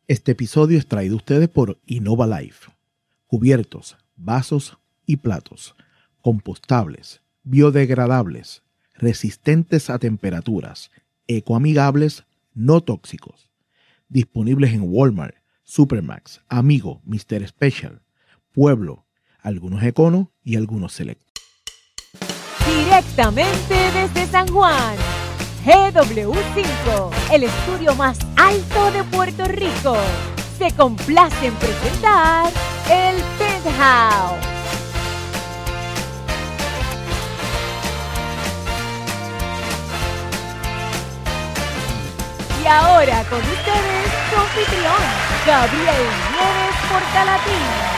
Este episodio es traído a ustedes por Innova Life. Cubiertos, vasos y platos, compostables, biodegradables, resistentes a temperaturas, ecoamigables, no tóxicos. Disponibles en Walmart, Supermax, Amigo, Mr. Special, Pueblo, algunos Econo y algunos Select. Directamente desde San Juan, GW5, el estudio más alto de Puerto Rico, se complace en presentar el Penthouse. Y ahora con ustedes, su anfitrión, Gabriel Nieves Portalatín.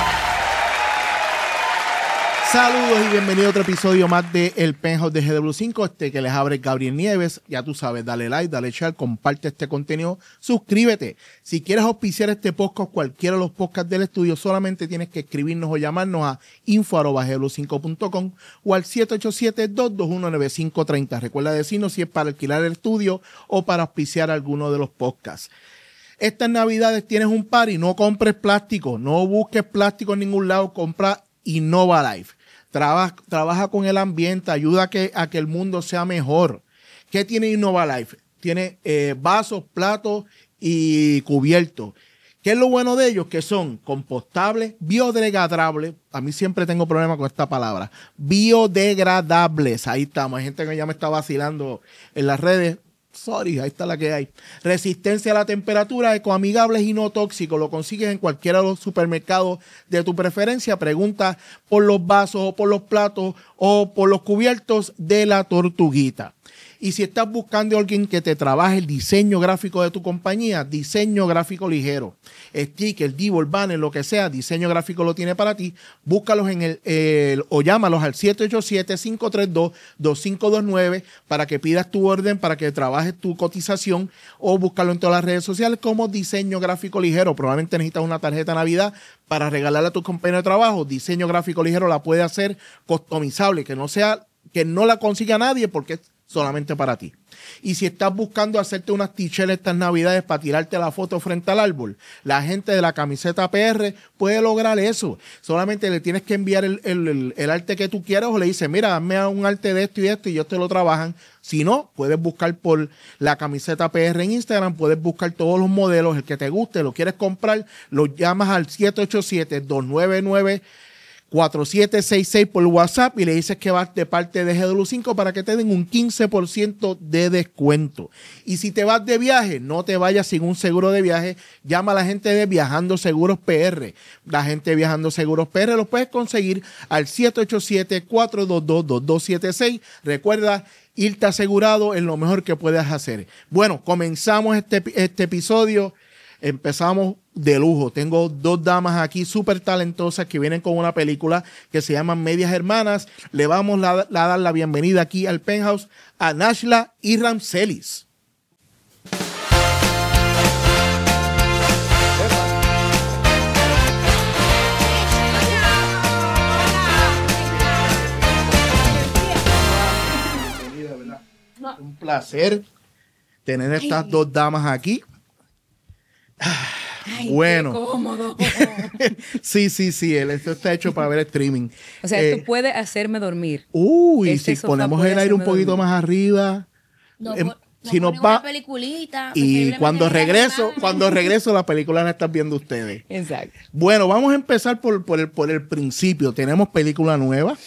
Saludos y bienvenido a otro episodio más de El Penthouse de GW5, que les abre Gabriel Nieves. Ya tú sabes, dale like, dale share, comparte este contenido, suscríbete. Si quieres auspiciar este podcast, cualquiera de los podcasts del estudio, solamente tienes que escribirnos o llamarnos a info@gw5.com o al 787-221-9530. Recuerda decirnos si es para alquilar el estudio o para auspiciar alguno de los podcasts. Estas navidades tienes un party, no compres plástico, no busques plástico en ningún lado, compra Innova Life. Trabaja con el ambiente, ayuda a que el mundo sea mejor. ¿Qué tiene Innova Life? Tiene vasos, platos y cubiertos. ¿Qué es lo bueno de ellos? Que son compostables, biodegradables. A mí siempre tengo problemas con esta palabra. Biodegradables. Ahí estamos. Hay gente que ya me está vacilando en las redes. Sorry, ahí está la que hay. Resistencia a la temperatura, ecoamigables y no tóxicos. Lo consigues en cualquiera de los supermercados de tu preferencia. Pregunta por los vasos o por los platos o por los cubiertos de la Tortuguita. Y si estás buscando a alguien que te trabaje el diseño gráfico de tu compañía, diseño gráfico ligero, sticker, divo, banner, lo que sea, diseño gráfico lo tiene para ti. Búscalos en o llámalos al 787-532-2529 para que pidas tu orden, para que trabajes tu cotización, o búscalo en todas las redes sociales como diseño gráfico ligero. Probablemente necesitas una tarjeta de Navidad para regalarle a tus compañeros de trabajo. Diseño gráfico ligero la puede hacer customizable, que no la consiga nadie porque es solamente para ti. Y si estás buscando hacerte unas t-shirts estas navidades para tirarte la foto frente al árbol, la gente de la camiseta PR puede lograr eso. Solamente le tienes que enviar el arte que tú quieras o le dices, mira, hazme un arte de esto y ellos te lo trabajan. Si no, puedes buscar por la camiseta PR en Instagram, puedes buscar todos los modelos, el que te guste, lo quieres comprar, lo llamas al 787-299-4766 por WhatsApp y le dices que vas de parte de GW5 para que te den un 15% de descuento. Y si te vas de viaje, no te vayas sin un seguro de viaje. Llama a la gente de Viajando Seguros PR. La gente de Viajando Seguros PR los puedes conseguir al 787-422-2276. Recuerda, irte asegurado es lo mejor que puedes hacer. Bueno, comenzamos este episodio. Empezamos de lujo. Tengo dos damas aquí súper talentosas que vienen con una película que se llama Medias Hermanas. Le vamos a dar la bienvenida aquí al Penthouse a Nashla y Ramselis. Un placer tener estas dos damas aquí. Ay, bueno, qué cómodo. sí, esto está hecho para ver streaming. O sea, tú puedes hacerme dormir. Uy, Este si ponemos el aire un poquito más arriba, si nos va, una peliculita, y cuando regreso la película la están viendo ustedes. Exacto. Bueno, vamos a empezar por el principio. Tenemos película nueva,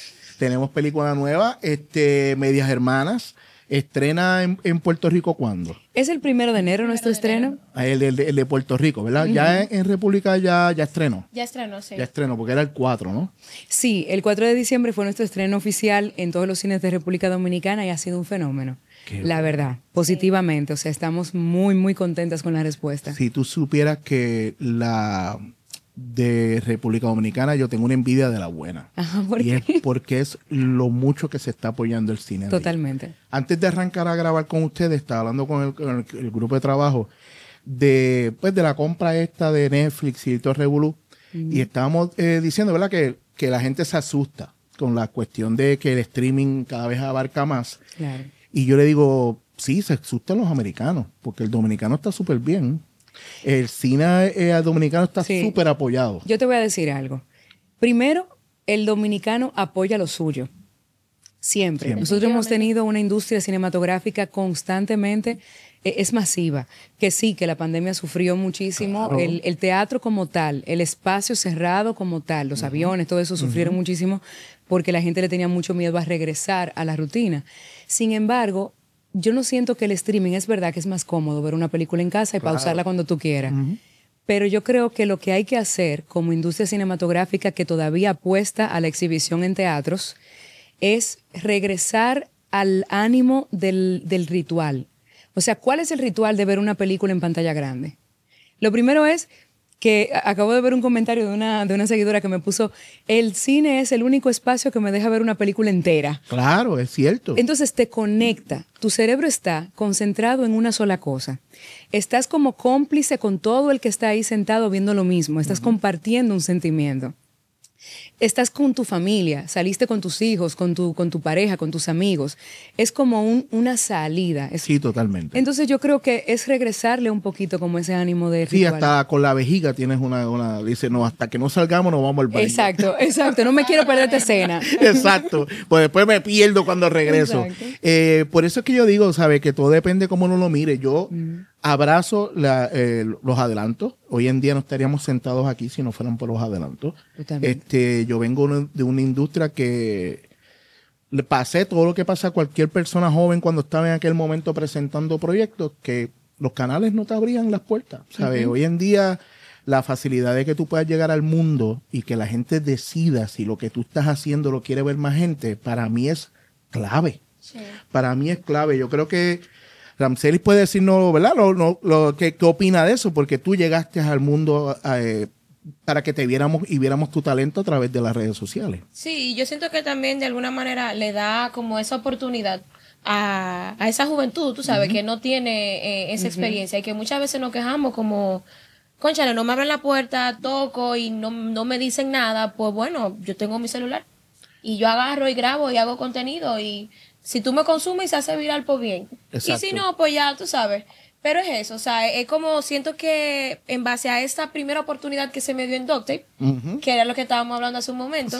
Medias Hermanas. ¿Estrena en Puerto Rico cuándo? ¿Es el 1 de enero nuestro estreno? El de Puerto Rico, ¿verdad? Uh-huh. Ya en República ya estrenó. Ya estrenó, sí. Ya estrenó, porque era el 4, ¿no? Sí, el 4 de diciembre fue nuestro estreno oficial en todos los cines de República Dominicana y ha sido un fenómeno. La verdad, positivamente. O sea, estamos muy, muy contentas con la respuesta. Si tú supieras que la de República Dominicana yo tengo una envidia de la buena. Ajá, ¿por qué? Es porque es lo mucho que se está apoyando el cine. Totalmente. Antes de arrancar a grabar con ustedes, estaba hablando con el grupo de trabajo de la compra esta de Netflix y todo el revolú. Y estábamos diciendo, ¿verdad? Que la gente se asusta con la cuestión de que el streaming cada vez abarca más. Claro. Y yo le digo, sí, se asustan los americanos, porque el dominicano está súper bien. El cine dominicano está súper apoyado. Yo te voy a decir algo. Primero, el dominicano apoya lo suyo. Siempre. Nosotros hemos tenido una industria cinematográfica constantemente, es masiva, que sí, que la pandemia sufrió muchísimo, claro. El teatro como tal, el espacio cerrado como tal, los aviones, todo eso sufrieron muchísimo porque la gente le tenía mucho miedo a regresar a la rutina. Sin embargo, yo no siento que el streaming, es verdad que es más cómodo ver una película en casa y pausarla cuando tú quieras, pero yo creo que lo que hay que hacer como industria cinematográfica que todavía apuesta a la exhibición en teatros es regresar al ánimo del ritual. O sea, ¿cuál es el ritual de ver una película en pantalla grande? Lo primero es que acabo de ver un comentario de una seguidora que me puso, el cine es el único espacio que me deja ver una película entera. Claro, es cierto. Entonces te conecta. Tu cerebro está concentrado en una sola cosa. Estás como cómplice con todo el que está ahí sentado viendo lo mismo. Estás compartiendo un sentimiento. Estás con tu familia, saliste con tus hijos, con tu pareja, con tus amigos. Es como una salida. Sí, totalmente. Entonces yo creo que es regresarle un poquito como ese ánimo de ritual. Sí, hasta con la vejiga tienes dice, no, hasta que no salgamos nos vamos al baño. Exacto. No me quiero perder esta escena. Exacto. Pues después me pierdo cuando regreso. Por eso es que yo digo, ¿sabes? Que todo depende cómo uno lo mire. Yo abrazo los adelantos. Hoy en día no estaríamos sentados aquí si no fueran por los adelantos. Yo vengo de una industria que le pasé todo lo que pasa a cualquier persona joven cuando estaba en aquel momento presentando proyectos, que los canales no te abrían las puertas, ¿sabes? Hoy en día la facilidad de que tú puedas llegar al mundo y que la gente decida si lo que tú estás haciendo lo quiere ver más gente, para mí es clave. Sí. Para mí es clave. Yo creo que Ramselis puede decirnos, ¿verdad? ¿Qué opina de eso? Porque tú llegaste al mundo para que te viéramos y viéramos tu talento a través de las redes sociales. Sí, yo siento que también de alguna manera le da como esa oportunidad a esa juventud, tú sabes, que no tiene esa experiencia y que muchas veces nos quejamos como, cónchale, no me abren la puerta, toco y no me dicen nada. Pues bueno, yo tengo mi celular y yo agarro y grabo y hago contenido y si tú me consumes y se hace viral, pues bien. Exacto. Y si no, pues ya, tú sabes. Pero es eso, o sea, es como siento que en base a esta primera oportunidad que se me dio en Doctape, que era lo que estábamos hablando hace un momento,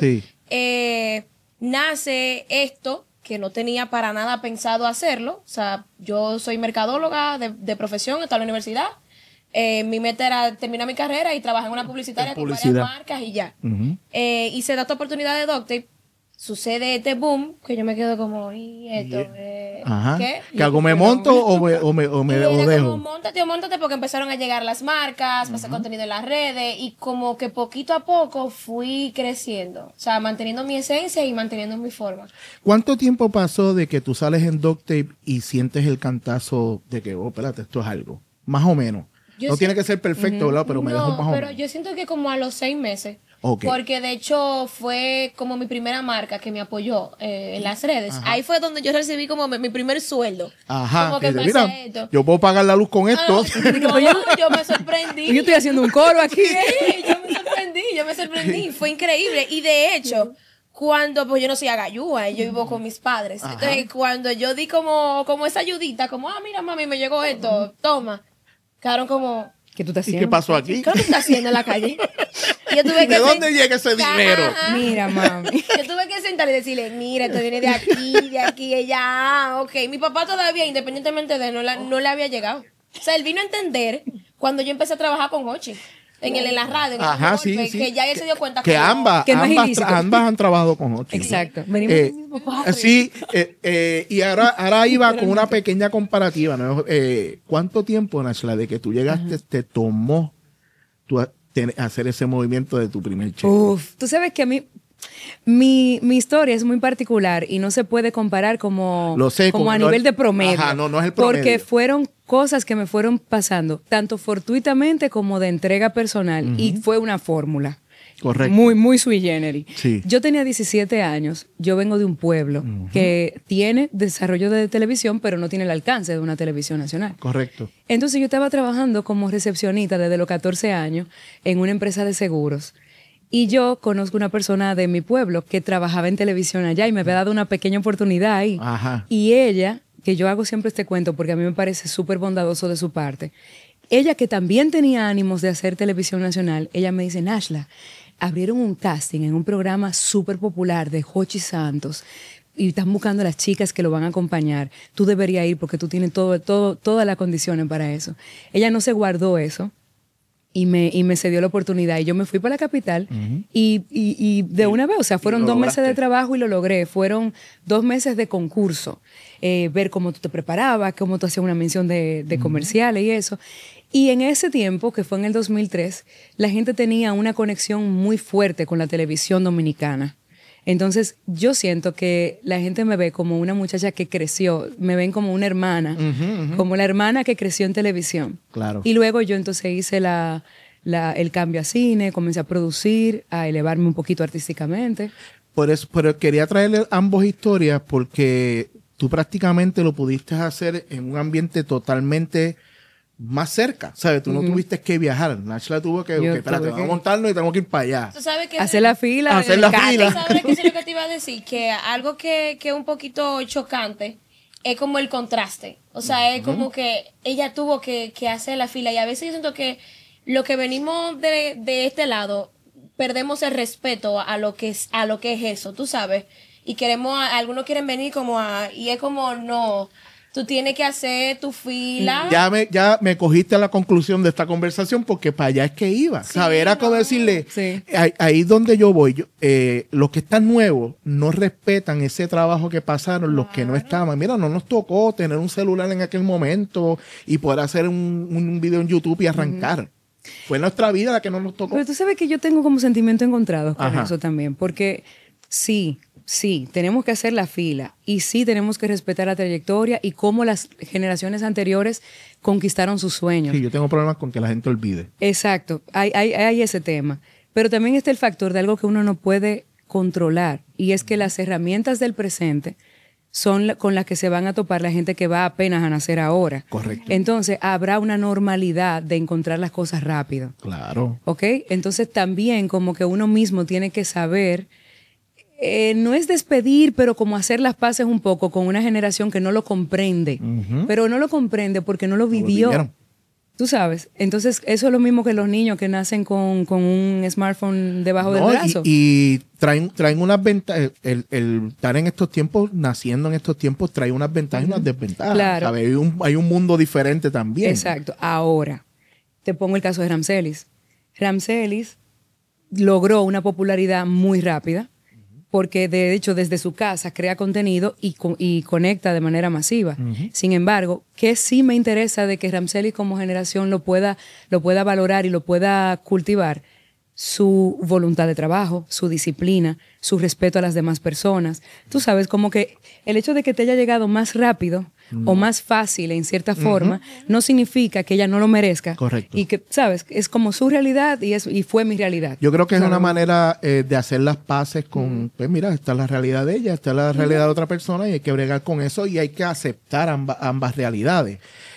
nace esto que no tenía para nada pensado hacerlo. O sea, yo soy mercadóloga de profesión, estaba en la universidad. Mi meta era terminar mi carrera y trabajar en una publicitaria con varias marcas y ya. Y se da esta oportunidad de Doctape. Sucede este boom, que yo me quedo como, ¿y esto? ¿Qué? ¿Que algo me monto o dejo? Móntate, porque empezaron a llegar las marcas, pasé contenido en las redes y como que poquito a poco fui creciendo. O sea, manteniendo mi esencia y manteniendo mi forma. ¿Cuánto tiempo pasó de que tú sales en Doctape y sientes el cantazo de que, espérate, esto es algo? Más o menos. No tiene que ser perfecto, ¿verdad? Pero me dejo más o menos. Pero yo siento que como a los 6 meses. Okay. Porque de hecho fue como mi primera marca que me apoyó en las redes. Ajá. Ahí fue donde yo recibí como mi primer sueldo. Ajá. Como que mira, yo puedo pagar la luz con esto. No, yo me sorprendí. Yo estoy haciendo un coro aquí. Sí, yo me sorprendí. Fue increíble. Y de hecho, cuando, pues yo no soy agayúa, yo vivo con mis padres. Ajá. Entonces, cuando yo di como esa ayudita, como, mira mami, me llegó esto, toma. Quedaron como... ¿Qué tú estás haciendo? ¿Y qué pasó aquí? ¿Qué tú estás haciendo en la calle? Yo tuve que ¿De dónde llega ese dinero? Mira, mami. Yo tuve que sentar y decirle, mira, esto viene de aquí, ella, ok. Mi papá todavía, independientemente de él, no le había llegado. O sea, él vino a entender cuando yo empecé a trabajar con Hochi. En la radio, que ya él se dio cuenta que ambas han trabajado con Hochi. Exacto. Sí, y ahora iba con una pequeña comparativa, ¿no? ¿Cuánto tiempo, Nashla, de que tú llegaste te tomó hacer ese movimiento de tu primer cheque? Tú sabes que a mí mi historia es muy particular y no se puede comparar como a nivel de promedio. Ajá, no es el promedio. Porque fueron cosas que me fueron pasando, tanto fortuitamente como de entrega personal, y fue una fórmula. Correcto. Muy, muy sui generis. Sí. Yo tenía 17 años, yo vengo de un pueblo que tiene desarrollo de televisión, pero no tiene el alcance de una televisión nacional. Correcto. Entonces yo estaba trabajando como recepcionista desde los 14 años en una empresa de seguros. Y yo conozco una persona de mi pueblo que trabajaba en televisión allá y me había dado una pequeña oportunidad ahí. Ajá. Y ella, que yo hago siempre este cuento porque a mí me parece súper bondadoso de su parte, ella que también tenía ánimos de hacer televisión nacional, ella me dice, Nashla, abrieron un casting en un programa súper popular de Jochi Santos y están buscando a las chicas que lo van a acompañar. Tú deberías ir porque tú tienes todas las condiciones para eso. Ella no se guardó eso y me cedió la oportunidad. Y yo me fui para la capital y de una vez, o sea, fueron 2 meses de trabajo y lo logré. Fueron 2 meses de concurso. Ver cómo tú te preparabas, cómo tú hacías una mención de comerciales y eso. Y en ese tiempo, que fue en el 2003, la gente tenía una conexión muy fuerte con la televisión dominicana. Entonces, yo siento que la gente me ve como una muchacha que creció, me ven como una hermana, como la hermana que creció en televisión. Claro. Y luego yo entonces hice el cambio a cine, comencé a producir, a elevarme un poquito artísticamente. Por eso, pero quería traerle ambas historias porque tú prácticamente lo pudiste hacer en un ambiente totalmente más cerca, ¿sabes? Tú no tuviste que viajar. Nashla tuvo que espérate, vamos a montarnos y tenemos que ir para allá. ¿Tú sabes que hacer la fila. Hacer la fila. ¿Sabes qué es lo que te iba a decir? Que algo que es un poquito chocante es como el contraste. O sea, es como que ella tuvo que hacer la fila. Y a veces yo siento que lo que venimos de este lado, perdemos el respeto a lo que es eso, tú sabes. Y algunos quieren venir y es como, no, tú tienes que hacer tu fila. Ya me cogiste a la conclusión de esta conversación porque para allá es que iba. Sí, ¿sabes? Era como decirle, Sí. ahí donde yo voy, los que están nuevos no respetan ese trabajo que pasaron los que no estaban. Mira, no nos tocó tener un celular en aquel momento y poder hacer un video en YouTube y arrancar. Fue nuestra vida la que no nos tocó. Pero tú sabes que yo tengo como sentimientos encontrados con Ajá. eso también, porque sí, tenemos que hacer la fila y sí tenemos que respetar la trayectoria y cómo las generaciones anteriores conquistaron sus sueños. Sí, yo tengo problemas con que la gente olvide. Exacto, hay ese tema. Pero también está el factor de algo que uno no puede controlar y es que las herramientas del presente son con las que se van a topar la gente que va apenas a nacer ahora. Correcto. Entonces habrá una normalidad de encontrar las cosas rápido. Claro. ¿Ok? Entonces también como que uno mismo tiene que saber, no es despedir, pero como hacer las paces un poco con una generación que no lo comprende. Pero no lo comprende porque no lo vivió. vivieron. Tú sabes. Entonces eso es lo mismo que los niños que nacen con un smartphone debajo del brazo. Y traen unas ventajas. El estar en estos tiempos, naciendo en estos tiempos, trae unas ventajas y unas desventajas. Claro. ¿Sabes? Hay un mundo diferente también. Exacto. Ahora, te pongo el caso de Ramselis. Ramselis logró una popularidad muy rápida porque de hecho desde su casa crea contenido y conecta de manera masiva. Sin embargo, que sí me interesa de que Ramselis como generación lo pueda valorar y lo pueda cultivar, su voluntad de trabajo, su disciplina, su respeto a las demás personas. Tú sabes, como que el hecho de que te haya llegado más rápido o más fácil en cierta forma, no significa que ella no lo merezca. Correcto. Y que, ¿sabes? Es como su realidad y fue mi realidad. Yo creo que es ¿sabes? una manera de hacer las paces con, pues mira, esta es la realidad de ella, esta es la realidad de otra persona y hay que bregar con eso y hay que aceptar ambas realidades.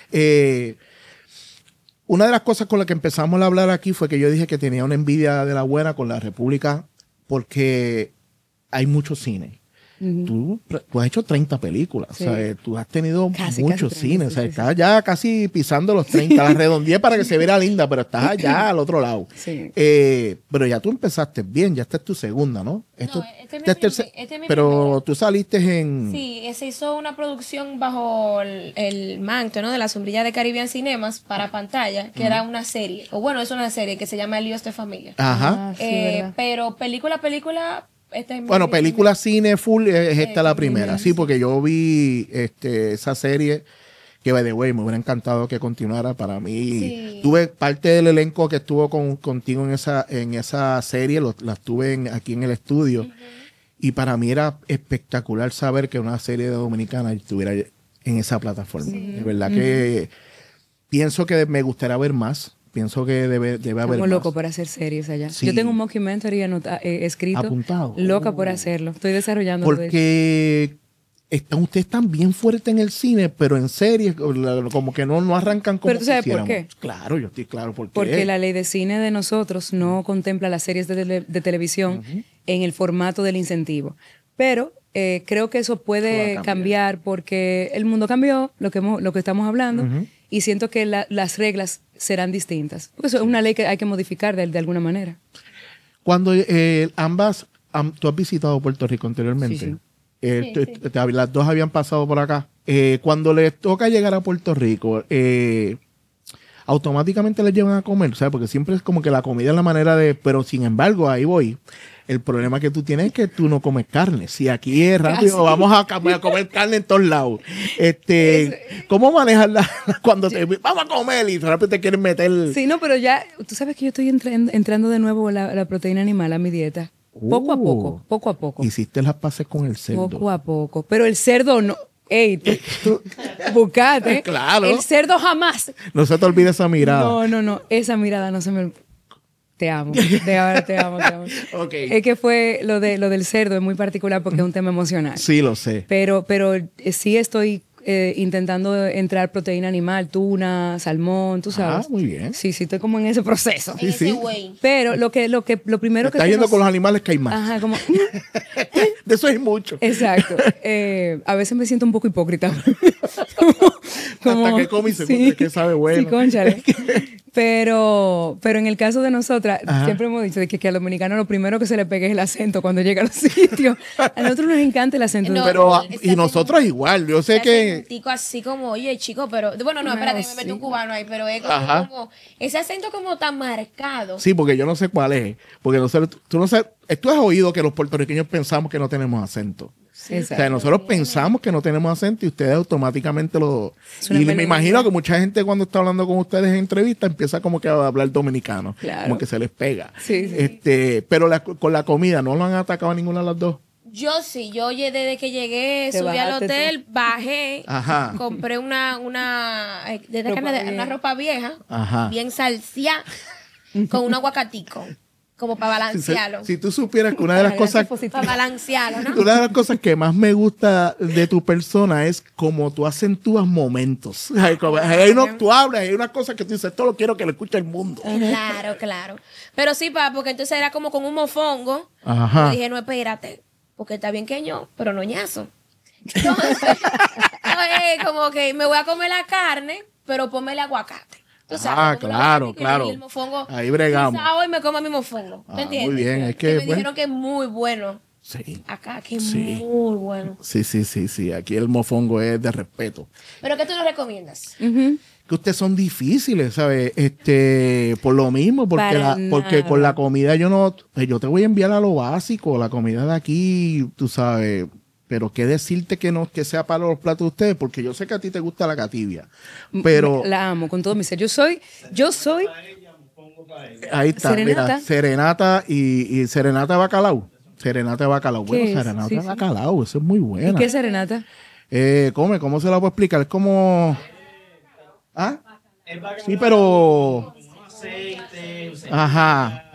Una de las cosas con las que empezamos a hablar aquí fue que yo dije que tenía una envidia de la buena con la República porque hay mucho cine. Tú has hecho 30 películas, Sí. o sea, tú has tenido Casi muchos 30, cines, sí, o sea, sí, estás ya casi pisando los 30, la redondeé para que se viera linda, pero estás allá al otro lado. Sí. Pero ya tú empezaste bien, ya esta es tu segunda, ¿no? Este es mi pero primera. tú saliste en... Sí, se hizo una producción bajo el manto, ¿no? De la sombrilla de Caribbean Cinemas para pantalla, que era una serie, o bueno, es una serie que se llama Líos de Familia. Ajá. Ah, sí, ¿verdad? Pero película, esta es mi Bueno, primera. película cine full es esta la primera, sí, porque yo vi esa serie que, by the way, me hubiera encantado que continuara para mí. Sí. Tuve parte del elenco que estuvo contigo en esa serie, las tuve aquí en el estudio, y para mí era espectacular saber que una serie dominicana estuviera en esa plataforma. De verdad que pienso que me gustaría ver más. Pienso que debe haber Estamos más. locos por hacer series allá. Sí. Yo tengo un mockumentary escrito. Apuntado. Loca por hacerlo. Estoy desarrollando. Porque ustedes están bien fuertes en el cine, pero en series como que no arrancan como Pero tú sabes por quisiéramos. qué. Claro, yo estoy claro por qué. Porque la ley de cine de nosotros no contempla las series de televisión en el formato del incentivo. Pero creo que eso Eso va a puede cambiar. cambiar porque el mundo cambió, lo que estamos hablando, y siento que las reglas serán distintas. Porque eso es una ley que hay que modificar de alguna manera. Cuando tú has visitado Puerto Rico anteriormente. Las dos habían pasado por acá. Cuando les toca llegar a Puerto Rico, automáticamente les llevan a comer, ¿sabes? Porque siempre es como que la comida es la manera de... Pero sin embargo, ahí voy. El problema que tú tienes es que tú no comes carne. Si aquí es rápido, vamos a comer carne en todos lados. ¿Cómo manejas cuando vamos a comer y rápido te quieren meter? Sí, no, pero ya, tú sabes que yo estoy entrando de nuevo la proteína animal a mi dieta. Poco a poco. Hiciste las paces con el cerdo. Poco a poco. Pero el cerdo no... Ey, tú buscate. Claro. El cerdo jamás. No se te olvide esa mirada. No. Esa mirada no se me... Te amo. De ahora te amo. Okay. Es que fue lo del cerdo, es muy particular porque es un tema emocional. Sí, lo sé. Pero sí estoy intentando entrar proteína animal, tuna, salmón, tú sabes. Ah, muy bien. Sí, estoy como en ese proceso. En ese güey. Pero lo primero que... Estás yendo con los animales que hay más. Ajá, como... De eso hay mucho. Exacto. A veces me siento un poco hipócrita. Hasta que come y se encuentra que sabe bueno. Sí, cónchale. Pero en el caso de nosotras, siempre hemos dicho que al dominicano lo primero que se le pega es el acento cuando llega a los sitios. A nosotros nos encanta el acento. No, pero y nosotros igual. Yo sé que... Acentico así como, oye, chico, pero... Bueno, no, espérate, me metí un cubano ahí, pero es como ese acento como tan marcado. Sí, porque yo no sé cuál es. Porque tú has oído que los puertorriqueños pensamos que no tenemos acento. Sí, o sea, nosotros pensamos que no tenemos acento y ustedes automáticamente lo... Y me imagino que mucha gente cuando está hablando con ustedes en entrevista empieza como que a hablar dominicano. Claro. Como que se les pega. Sí. Pero con la comida, ¿no lo han atacado a ninguna de las dos? Yo sí, desde que llegué, subí al hotel, bajé, compré una ropa vieja, bien salseada, con un aguacatico, como para balancearlo. Si tú supieras que una de las cosas... Para balancearlo, ¿no? Una de las cosas que más me gusta de tu persona es como tú acentúas momentos. Tú hablas, hay una cosa que tú dices, esto lo quiero que lo escuche el mundo. Claro. Pero sí, porque entonces era como con un mofongo. Ajá. Y dije, no, espérate. Porque está bien queño, pero no ñazo. Entonces, como que me voy a comer la carne, pero ponme el aguacate. Claro. Y el mofongo, ahí bregamos. Hoy me como mi mofongo. ¿Te entiendes? Muy bien, es que... me dijeron que es muy bueno. Sí. Acá, que es muy bueno. Sí. Aquí el mofongo es de respeto. ¿Pero qué tú nos recomiendas? Que ustedes son difíciles, ¿sabes? Por lo mismo, porque con la comida yo te voy a enviar a lo básico, la comida de aquí, tú sabes, pero qué decirte que sea para los platos de ustedes, porque yo sé que a ti te gusta la catibia, pero... La amo con todo mi ser. Yo soy... Ahí está, serenata. mira, serenata y serenata de bacalao. Serenata de bacalao. Bueno, ¿Qué es? serenata Sí, de bacalao, eso es muy buena. ¿Y qué es serenata? ¿Cómo se la puedo explicar? Es como... ¿Ah? Sí, pero... Ajá.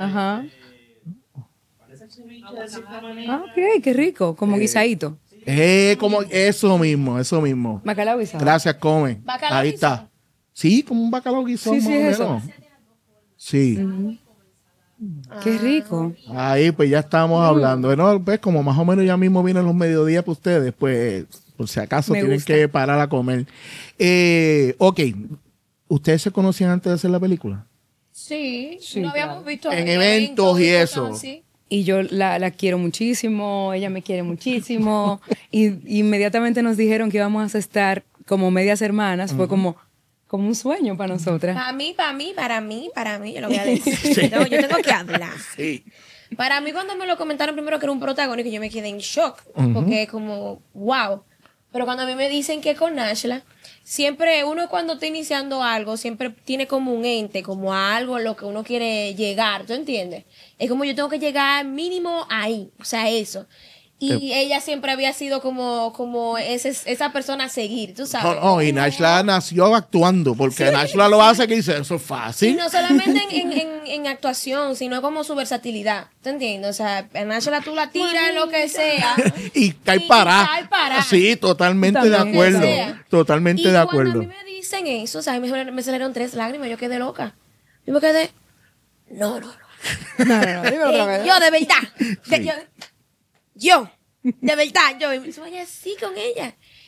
Ok, qué rico, como guisadito. Como eso mismo. Bacalao guisado. Gracias, come. ¿Bacalao Ahí guisado? está. Sí, como un bacalao guisado. Sí, más o es eso. menos. Sí. Qué rico. Ahí pues ya estamos hablando. Bueno, pues como más o menos ya mismo vienen los mediodías para ustedes, pues por si acaso Me tienen gusta. que parar a comer. Ok. ¿Ustedes se conocían antes de hacer la película? Sí, Sí, lo habíamos visto En eventos y cosas eso. así. Y yo la quiero muchísimo, ella me quiere muchísimo. Y inmediatamente nos dijeron que íbamos a estar como medias hermanas. Fue como un sueño para nosotras. Para mí, yo lo voy a decir. Yo tengo que hablar. Sí. Para mí, cuando me lo comentaron primero que era un protagónico, yo me quedé en shock. Porque es como, wow. Pero cuando a mí me dicen que con Nashla, siempre uno cuando está iniciando algo, siempre tiene como un ente, como algo a lo que uno quiere llegar, ¿tú entiendes? Es como yo tengo que llegar mínimo ahí, o sea, eso. Y ella siempre había sido como esa persona a seguir, tú sabes. Y Nashla nació actuando, porque Nashla lo hace que dice, eso es Y fácil. no solamente en actuación, sino como su versatilidad, ¿te entiendes? O sea, a Nashla tú la tiras, lo que sea. y cae y parada. cae parada. Sí, totalmente de También. acuerdo. Lo que sea. Totalmente Y de cuando acuerdo. a mí me dicen eso, o sea, me salieron 3 lágrimas, yo quedé loca. Yo me quedé, no. No, dime otra vez. Yo, de verdad. Yo, de verdad, yo soy así con ella.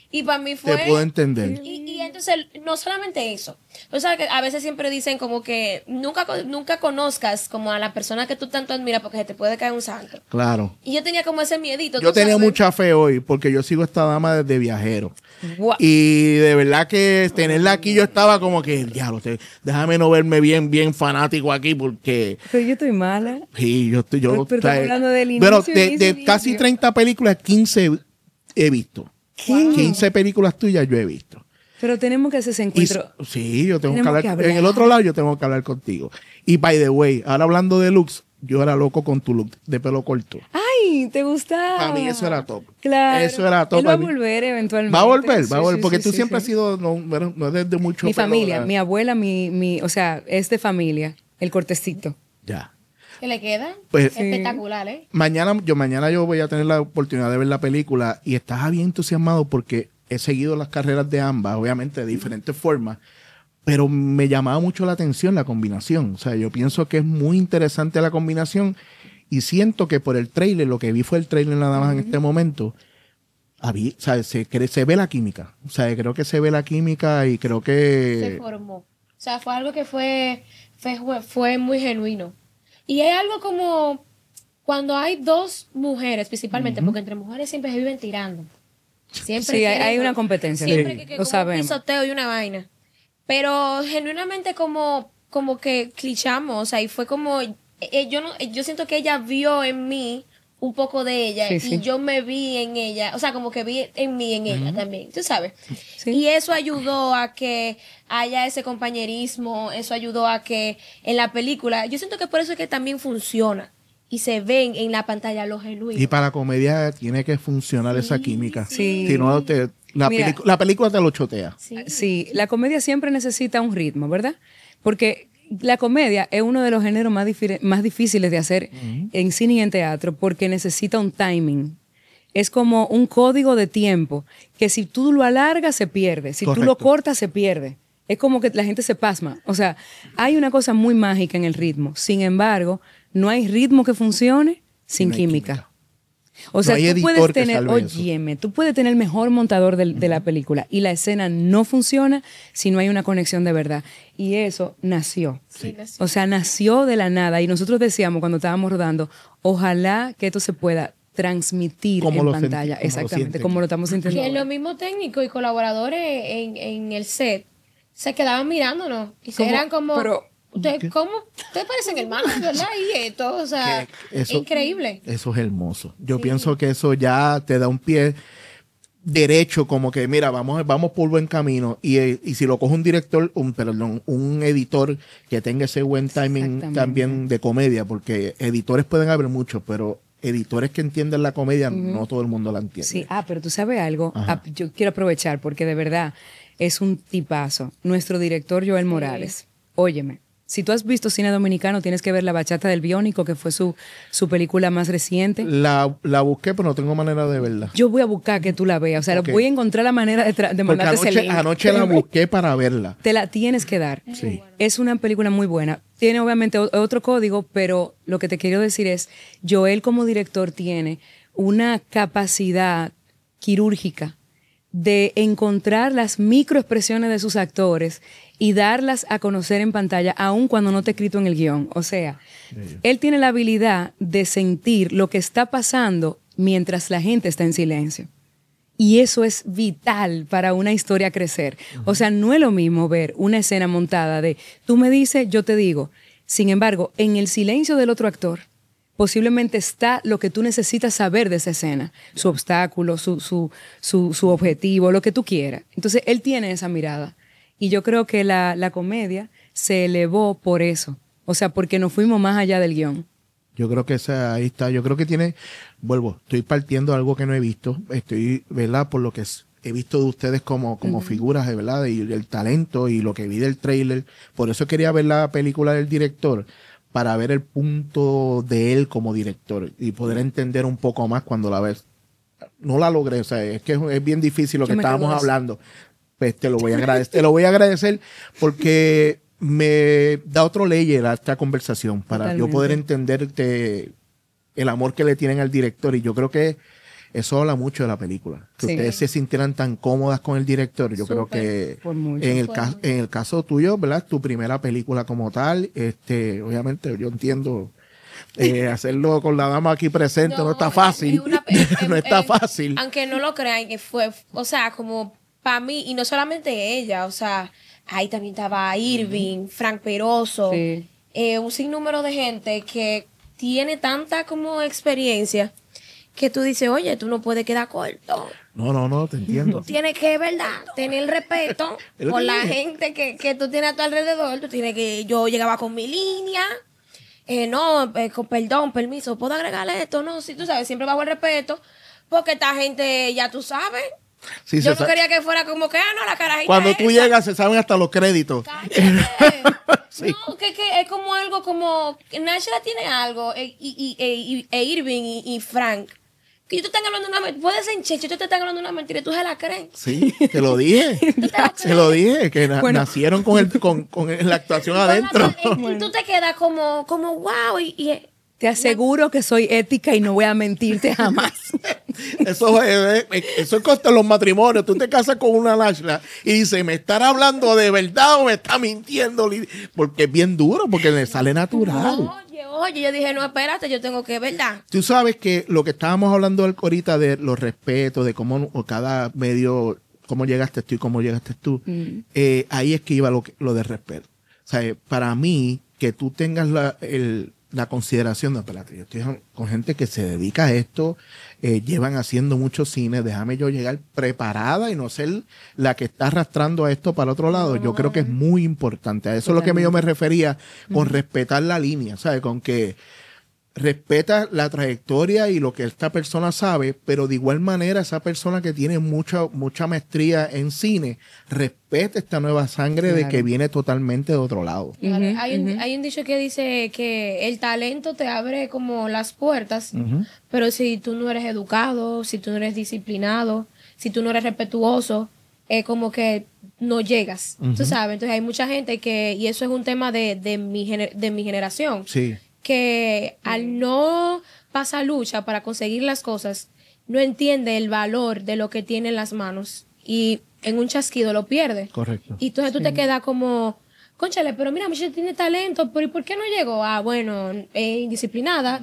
Y para mí fue... Te puedo entender. Y entonces, no solamente eso. O sea, que a veces siempre dicen como que nunca conozcas como a la persona que tú tanto admiras porque se te puede caer un santo. Claro. Y yo tenía como ese miedito. Yo ¿tú tenía sabes? mucha fe hoy porque yo sigo a esta dama desde viajero. Guau. Y de verdad que tenerla aquí yo estaba como que, diablo, déjame no verme bien fanático aquí porque... Pero yo estoy mala. Sí, yo estoy... Pero estamos hablando del Pero inicio, de inicio. casi 30 películas, 15 he visto. ¿Qué? 15 películas tuyas yo he visto. Pero tenemos que hacer ese Y, encuentro. sí, yo tengo que Tenemos hablar, que hablar. en el otro lado yo tengo que hablar contigo. Y by the way, ahora hablando de looks, yo era loco con tu look de pelo corto. ¡Ay! ¿Te gustaba? A mí eso era top. Claro. Eso era top. Él va a mí. volver eventualmente. Va a volver, Sí, va a volver, sí, porque sí, tú sí, siempre sí. has sido, no es desde mucho Mi pelo, familia, ¿verdad? mi abuela, o sea, es de familia, el cortecito. Ya. Que le queda Pues- espectacular, ¿eh? Mañana yo voy a tener la oportunidad de ver la película y estaba bien entusiasmado porque he seguido las carreras de ambas, obviamente de diferentes formas, pero me llamaba mucho la atención la combinación. O sea, yo pienso que es muy interesante la combinación y siento que por el trailer, lo que vi fue el trailer nada más en este momento, o sea, se ve la química. O sea, creo que se ve la química y creo Se que... formó. O sea, fue algo que fue muy genuino. Y hay algo como cuando hay dos mujeres, principalmente, porque entre mujeres siempre se viven tirando. Siempre Sí, hay quieren- una competencia. Siempre Sí, que lo como sabemos. un pisoteo y una vaina. Pero genuinamente como que clichamos, o sea, y fue como yo siento que ella vio en mí un poco de ella Sí, y sí. yo me vi en ella, o sea, como que vi en mí en ella también, tú sabes. Sí. Y eso ayudó a que haya ese compañerismo, eso ayudó a que en la película, yo siento que por eso es que también funciona y se ven en la pantalla los genuinos. Y para comedia tiene que funcionar esa química. Sí. Si no, Mira. la película te lo chotea. Sí, la comedia siempre necesita un ritmo, ¿verdad? Porque la comedia es uno de los géneros más difíciles de hacer en cine y en teatro porque necesita un timing. Es como un código de tiempo que si tú lo alargas se pierde, si tú lo Correcto. cortas se pierde. Es como que la gente se pasma. O sea, hay una cosa muy mágica en el ritmo. Sin embargo, no hay ritmo que funcione sin No hay química. O sea, No hay tú editor puedes que tener, salve eso. óyeme, tú puedes tener el mejor montador de la película y la escena no funciona si no hay una conexión de verdad. Y eso nació. Sí. O sea, nació de la nada. Y nosotros decíamos cuando estábamos rodando, ojalá que esto se pueda transmitir Como en lo pantalla. sentí, como lo Exactamente, sienten. como lo estamos sintiendo. Que ahora. los mismos técnicos y colaboradores en el set se quedaban mirándonos y se ¿Cómo? eran como, Pero- ustedes parecen hermanos, ¿verdad? Y esto, o sea, Que eso- increíble. Eso es hermoso. Yo pienso que eso ya te da un pie derecho, como que mira, vamos por buen camino. Y si lo coge un director, un editor que tenga ese buen timing Exactamente. también de comedia, porque editores pueden haber muchos, pero editores que entienden la comedia, no todo el mundo la entiende. Sí, pero tú sabes algo, Ajá. yo quiero aprovechar porque de verdad es un tipazo. Nuestro director Joel Morales, óyeme, si tú has visto cine dominicano tienes que ver La Bachata del Biónico, que fue su película más reciente. La busqué, pero no tengo manera de verla. Yo voy a buscar que tú la veas, o sea, Ok. voy a encontrar la manera de Porque mandarte ese link. anoche la busqué para verla. Te la tienes que dar. Sí. Es una película muy buena. Tiene obviamente otro código, pero lo que te quiero decir es, Joel como director tiene una capacidad quirúrgica de encontrar las microexpresiones de sus actores y darlas a conocer en pantalla, aun cuando no está escrito en el guión. O sea, él tiene la habilidad de sentir lo que está pasando mientras la gente está en silencio. Y eso es vital para una historia crecer. O sea, no es lo mismo ver una escena montada de tú me dices, yo te digo. Sin embargo, en el silencio del otro actor, posiblemente está lo que tú necesitas saber de esa escena. Su obstáculo, su objetivo, lo que tú quieras. Entonces, él tiene esa mirada. Y yo creo que la comedia se elevó por eso. O sea, porque nos fuimos más allá del guión. Yo creo que ahí está. Yo creo que estoy partiendo de algo que no he visto. Estoy, ¿verdad? Por lo que he visto de ustedes como figuras, ¿verdad? Y el talento y lo que vi del tráiler. Por eso quería ver la película del director, para ver el punto de él como director y poder entender un poco más cuando la ves. No la logré, o sea, es que es bien difícil lo Yo que me estábamos quedo así. hablando. Pues te lo voy a agradecer. Te lo voy a agradecer porque me da otro layer a esta conversación para yo Totalmente. poder entender el amor que le tienen al director. Y yo creo que eso habla mucho de la película. Que Sí. ustedes se sintieran tan cómodas con el director. Yo creo Súper. que Por mucho. en el caso tuyo, ¿verdad? Tu primera película como tal, obviamente yo entiendo hacerlo con la dama aquí presente no está fácil. No está fácil. Aunque no lo crean, que fue, o sea, como para mí, y no solamente ella, o sea, ahí también estaba Irving, Frank Peroso, Sí. un sinnúmero de gente que tiene tanta como experiencia que tú dices, oye, tú no puedes quedar corto. No, te entiendo. Tienes que, ¿verdad? Tener respeto Es lo por que la dije. gente que tú tienes a tu alrededor. Tú tienes que, yo llegaba con mi línea. Con perdón, permiso, ¿puedo agregarle esto? No, sí, tú sabes, siempre bajo el respeto. Porque esta gente, ya tú sabes. Sí, Yo se no sa- quería que fuera como que, no, la carajita Cuando tú esa. llegas se saben hasta los créditos. Cállate. Sí. No, que es como algo como, Nashla tiene algo, Irving y Frank. Que yo te están hablando una mentira, puede ser en checho, yo te están hablando una mentira y tú se la crees. Sí, te lo dije. Se lo dije, que Bueno. nacieron con la actuación adentro. Y tú te quedas como wow, Te aseguro que soy ética y no voy a mentirte jamás. Eso es contra los matrimonios. Tú te casas con una Nashla y dices, ¿me estará hablando de verdad o me está mintiendo? Porque es bien duro, porque le sale natural. Oye, yo dije, no, espérate, yo tengo que, ¿verdad? Tú sabes que lo que estábamos hablando ahorita de los respetos, de cómo cada medio, cómo llegaste tú y cómo llegaste tú, ahí es que iba lo de respeto. O sea, para mí, que tú tengas la consideración de, espérate, yo estoy con gente que se dedica a esto, llevan haciendo muchos cines, déjame yo llegar preparada y no ser la que está arrastrando a esto para el otro lado. Yo creo que es muy importante. A eso es lo que yo me refería con respetar la línea, ¿sabes? Con que respeta la trayectoria y lo que esta persona sabe, pero de igual manera esa persona que tiene mucha maestría en cine, respeta esta nueva sangre de Claro. que viene totalmente de otro lado. Vale, hay un dicho que dice que el talento te abre como las puertas, pero si tú no eres educado, si tú no eres disciplinado, si tú no eres respetuoso, es como que no llegas, tú sabes. Entonces hay mucha gente y eso es un tema de mi generación, Sí. que al no pasar lucha para conseguir las cosas, no entiende el valor de lo que tiene en las manos y en un chasquido lo pierde. Correcto. Y entonces tú te quedas como, cónchale, pero mira, Michelle tiene talento, pero ¿y por qué no llegó? Ah, bueno, es indisciplinada,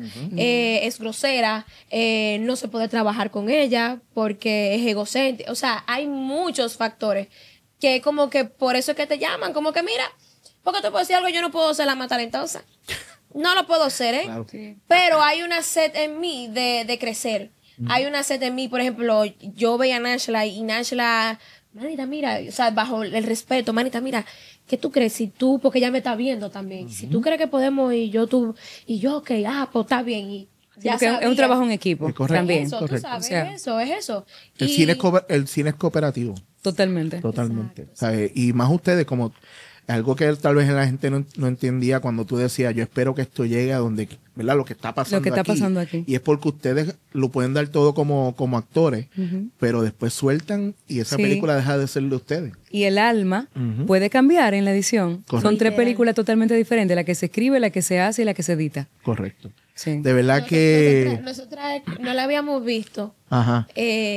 es grosera, no se puede trabajar con ella porque es egocéntrica. O sea, hay muchos factores que como que por eso es que te llaman, como que mira, porque te puedo decir algo, yo no puedo ser la más talentosa. No lo puedo ser, ¿eh? Claro. Pero hay una sed en mí de crecer. Hay una sed en mí, por ejemplo, yo veía a Nashla y Nashla, manita, mira, o sea, bajo el respeto, manita, mira, ¿qué tú crees? Si tú, porque ella me está viendo también, si tú crees que podemos y yo, ok, pues está bien. Y ya Porque es un sabía. trabajo en equipo Es correcto. también. Eso, tú correcto. sabes, O sea, es eso. El Y- cine es cooperativo. Totalmente. Totalmente. ¿Sabes? Y más ustedes, como algo que tal vez la gente no entendía cuando tú decías, yo espero que esto llegue a donde, ¿verdad? Lo que está pasando Lo que está aquí. pasando aquí. Y es porque ustedes lo pueden dar todo como actores, pero después sueltan y esa Sí. película deja de ser de ustedes. Y el alma Ujú. puede cambiar en la edición. Correcto. Son tres Literal. películas totalmente diferentes, la que se escribe, la que se hace y la que se edita. Correcto. Sí. De verdad que... Nosotras no la habíamos visto. Ajá.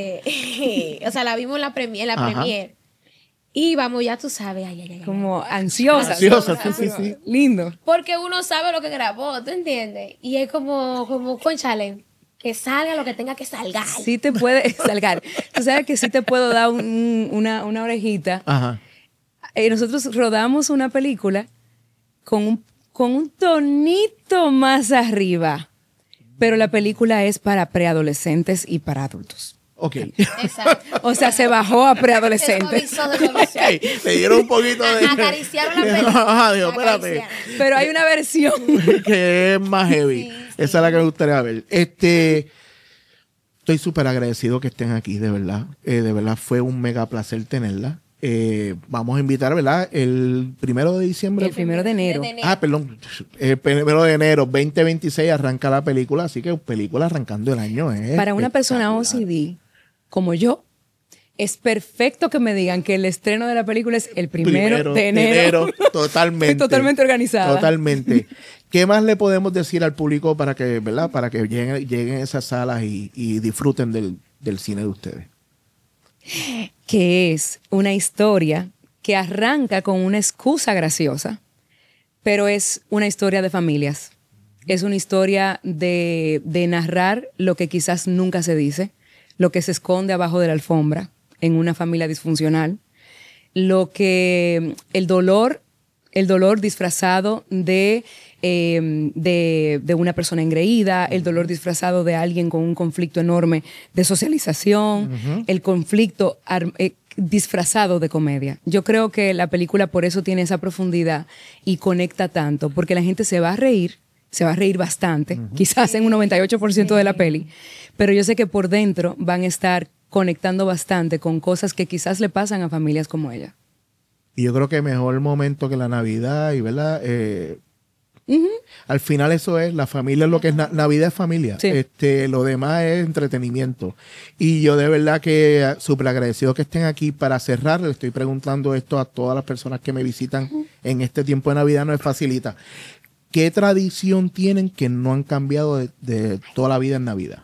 O sea, la vimos en la premier. Ajá. Y vamos, ya tú sabes, ay. Como ansiosa. Ansiosa, sí. Lindo. Porque uno sabe lo que grabó, ¿tú entiendes? Y es como conchale, que salga lo que tenga que salgar. Sí te puede salgar. Tú sabes que sí te puedo dar una orejita. Ajá. Nosotros rodamos una película con un tonito más arriba, pero la película es para preadolescentes y para adultos. Ok. Exacto. O sea, se bajó a preadolescentes. Dessuavizó. Le dieron un poquito de... Acariciaron la película. Ajá, digo, espérate. Acariciaron. Pero hay una versión. Que es más heavy. Sí, Esa es la que me gustaría ver. Estoy súper agradecido que estén aquí, de verdad. De verdad fue un mega placer tenerla. Vamos a invitar, ¿verdad? El 1 de diciembre. El 1 de enero. Perdón. El 1 de enero 2026 arranca la película, así que película arrancando el año. Para una persona espectacular. OCD como yo, es perfecto que me digan que el estreno de la película es el primero de enero. Totalmente. Totalmente organizada. Totalmente. ¿Qué más le podemos decir al público para que, ¿verdad? Para que lleguen a esas salas y disfruten del cine de ustedes? Que es una historia que arranca con una excusa graciosa, pero es una historia de familias. Es una historia de narrar lo que quizás nunca se dice, lo que se esconde abajo de la alfombra en una familia disfuncional, lo que el dolor disfrazado de una persona engreída, el dolor disfrazado de alguien con un conflicto enorme de socialización, el conflicto disfrazado de comedia. Yo creo que la película por eso tiene esa profundidad y conecta tanto, porque la gente se va a reír bastante, quizás en un 98% de la peli, pero yo sé que por dentro van a estar conectando bastante con cosas que quizás le pasan a familias como ella. Y yo creo que mejor momento que la Navidad, y ¿verdad? Al final eso es, la familia es lo que es, Navidad es familia. Sí. Lo demás es entretenimiento. Y yo de verdad que súper agradecido que estén aquí. Para cerrar, le estoy preguntando esto a todas las personas que me visitan en este tiempo de Navidad, no es facilita. ¿Qué tradición tienen que no han cambiado de toda la vida en Navidad?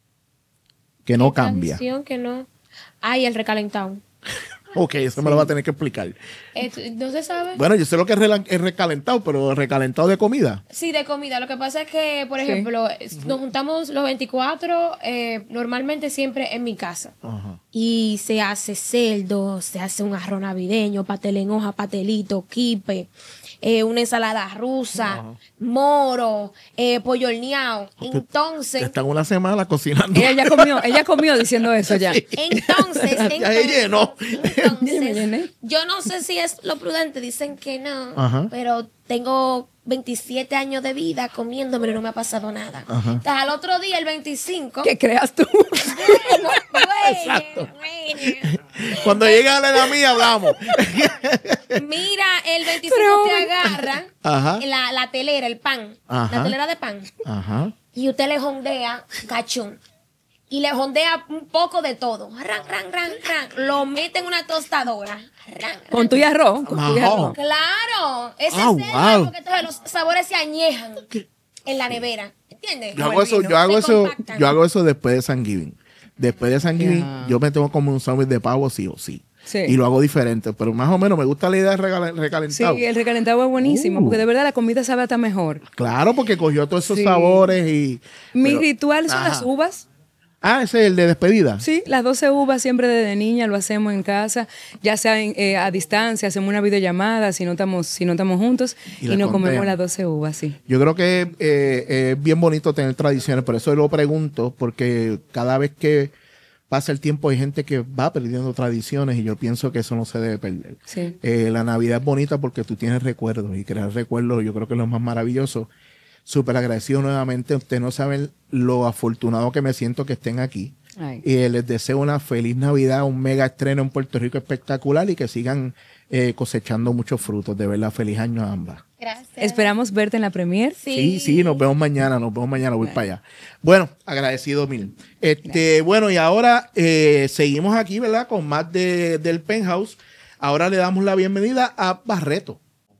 Que no cambia. Tradición que no. Ay, el recalentado. Ok, eso me lo va a tener que explicar. ¿No se sabe? Bueno, yo sé lo que es recalentado, pero recalentado de comida. Sí, de comida. Lo que pasa es que, por ejemplo, nos juntamos los 24, normalmente siempre en mi casa. Ajá. Y se hace cerdo, se hace un arroz navideño, pastel en hoja, pastelito, quipe, una ensalada rusa, moro, pollo horneado. Entonces... Están una semana cocinando. Ella comió diciendo eso ya. Entonces, Ya lleno. Me llené. yo no sé si es lo prudente, dicen que no, Ajá. pero tengo 27 años de vida comiéndome y no me ha pasado nada. Ajá. Entonces, al otro día, el 25... ¿Qué creas tú? Exacto. Cuando llegue a la edad mía, hablamos. Mira, el 25 Pero- te agarra Ajá. la telera, el pan, Ajá. la telera de pan, Ajá. y usted le jondea cachón. Y le jondea un poco de todo. Ran, ran, ran, ran. Lo mete en una tostadora. Ran, ran. Con tu y arroz. Con tu y Ajá. arroz. Claro. Ese Ah, es el wow. porque entonces los sabores se añejan en la nevera. ¿Entiendes? Yo hago eso, compactan. yo hago eso después de Thanksgiving. Después de Thanksgiving, Ya. yo me tengo como un sándwich de pavo sí o sí. Sí. Y lo hago diferente, pero más o menos me gusta la idea de Sí, recalentado. el recalentado es buenísimo, porque de verdad la comida sabe hasta mejor. Claro, porque cogió todos esos Sí. sabores y... Mi pero- ritual son Ajá. las uvas. Ah, ese es el de despedida. Sí, las 12 uvas siempre desde niña lo hacemos en casa, ya sea a distancia, hacemos una videollamada si no estamos juntos Y y, la nos comemos contean. las 12 uvas, sí. Yo creo que es bien bonito tener tradiciones, por eso lo pregunto, porque cada vez que pasa el tiempo hay gente que va perdiendo tradiciones y yo pienso que eso no se debe perder. Sí. La Navidad es bonita porque tú tienes recuerdos y crear recuerdos yo creo que es lo más maravilloso. Súper agradecido nuevamente. Ustedes no saben lo afortunado que me siento que estén aquí. Ay. Y les deseo una feliz Navidad, un mega estreno en Puerto Rico espectacular y que sigan cosechando muchos frutos. De verdad, feliz año a ambas. Gracias. Esperamos verte en la premier. Sí, nos vemos mañana, voy para allá. Bueno, agradecido mil. Bueno, y ahora seguimos aquí, ¿verdad? Con más del Penthouse. Ahora le damos la bienvenida a Barreto.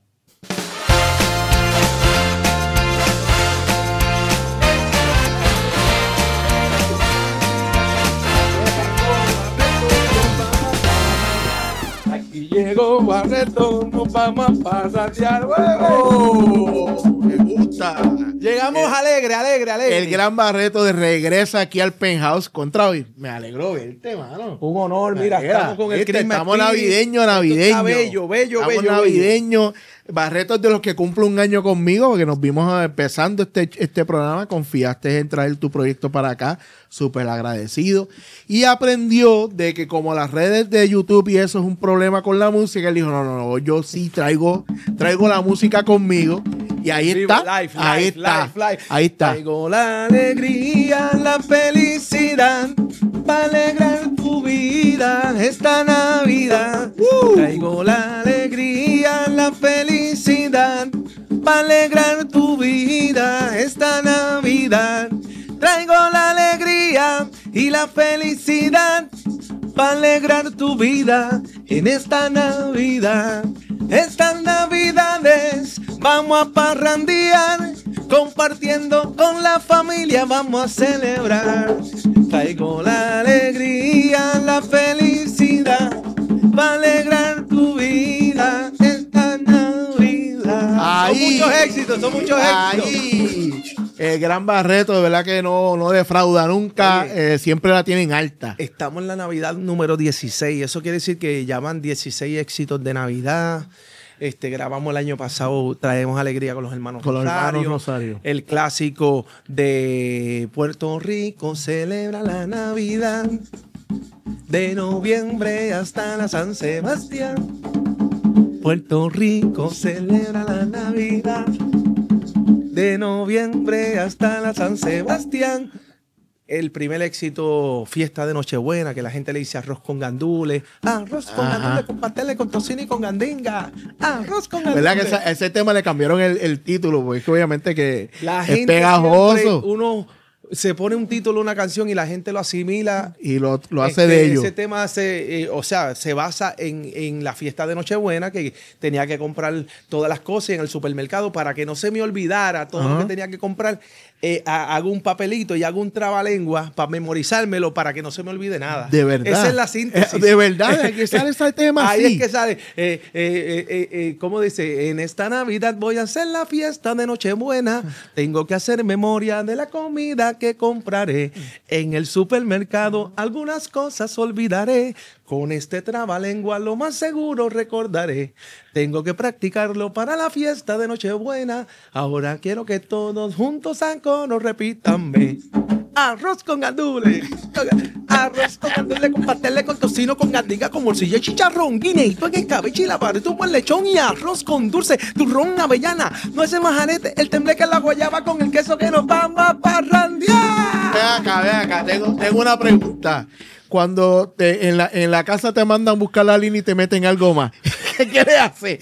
Aquí llegó Barreto, nos vamos a pasar ya luego. Me gusta. Llegamos alegre. El gran Barreto de regresa aquí al Penthouse contra hoy. Me alegró verte, mano. Un honor, mira, estamos con el ¿viste? Christmas Estamos tree. navideño. Está bello. Estamos navideño. Barreto es de los que cumple un año conmigo, porque nos vimos empezando este programa. Confiaste en traer tu proyecto para acá. Súper agradecido. Y aprendió de que como las redes de YouTube y eso es un problema con la música, él dijo, no, yo sí traigo la música conmigo. Y ahí Viva está. life, Ahí life, está. life, life. Ahí está. Traigo la alegría, la felicidad para alegrar tu vida esta Navidad. Traigo la alegría, la felicidad para alegrar tu vida esta Navidad. Traigo la alegría y la felicidad para alegrar tu vida en esta Navidad. Estas Navidades vamos a parrandear, compartiendo con la familia vamos a celebrar. Traigo la alegría, la felicidad, para alegrar tu vida esta Navidad. Ahí. Son muchos éxitos. Ahí. El Gran Barreto, de verdad que no defrauda nunca, siempre la tienen alta. Estamos en la Navidad número 16. Eso quiere decir que ya van 16 éxitos de Navidad. Grabamos el año pasado, Traemos Alegría con los hermanos Rosario. El clásico de Puerto Rico celebra la Navidad. De noviembre hasta la San Sebastián. Puerto Rico celebra la Navidad. De noviembre hasta la San Sebastián. El primer éxito, Fiesta de Nochebuena, que la gente le dice arroz con gandules. Arroz con gandules, con pasteles, con tocino y con gandinga. Arroz con gandules. ¿Verdad que ese tema le cambiaron el título? Porque es que obviamente que la es gente pegajoso. Uno se pone un título, una canción y la gente lo asimila. Y lo hace de ellos. Ese tema se basa en la fiesta de Nochebuena, que tenía que comprar todas las cosas en el supermercado para que no se me olvidara todo lo que tenía que comprar. Hago un papelito y hago un trabalengua para memorizármelo para que no se me olvide nada. De verdad. Esa es la síntesis. De verdad, es que sale ese tema Ahí así. es que sale. ¿Cómo dice? En esta Navidad voy a hacer la fiesta de Nochebuena. Tengo que hacer memoria de la comida que compraré. En el supermercado algunas cosas olvidaré. Con este trabalengua lo más seguro recordaré. Tengo que practicarlo para la fiesta de Nochebuena. Ahora quiero que todos juntos a coro repítanme. Arroz con gandules. Arroz con gandules, con pasteles, con tocino, con gandinga, con morcilla y chicharrón, guineito en escabeche y la barrita, buen lechón y arroz con dulce, turrón, avellana, nueces, majarete, el tembleque, la guayaba con el queso que nos vamos a parrandear. Ve acá, tengo una pregunta. Cuando en la casa te mandan buscar la línea y te meten algo más, ¿qué quieres hacer?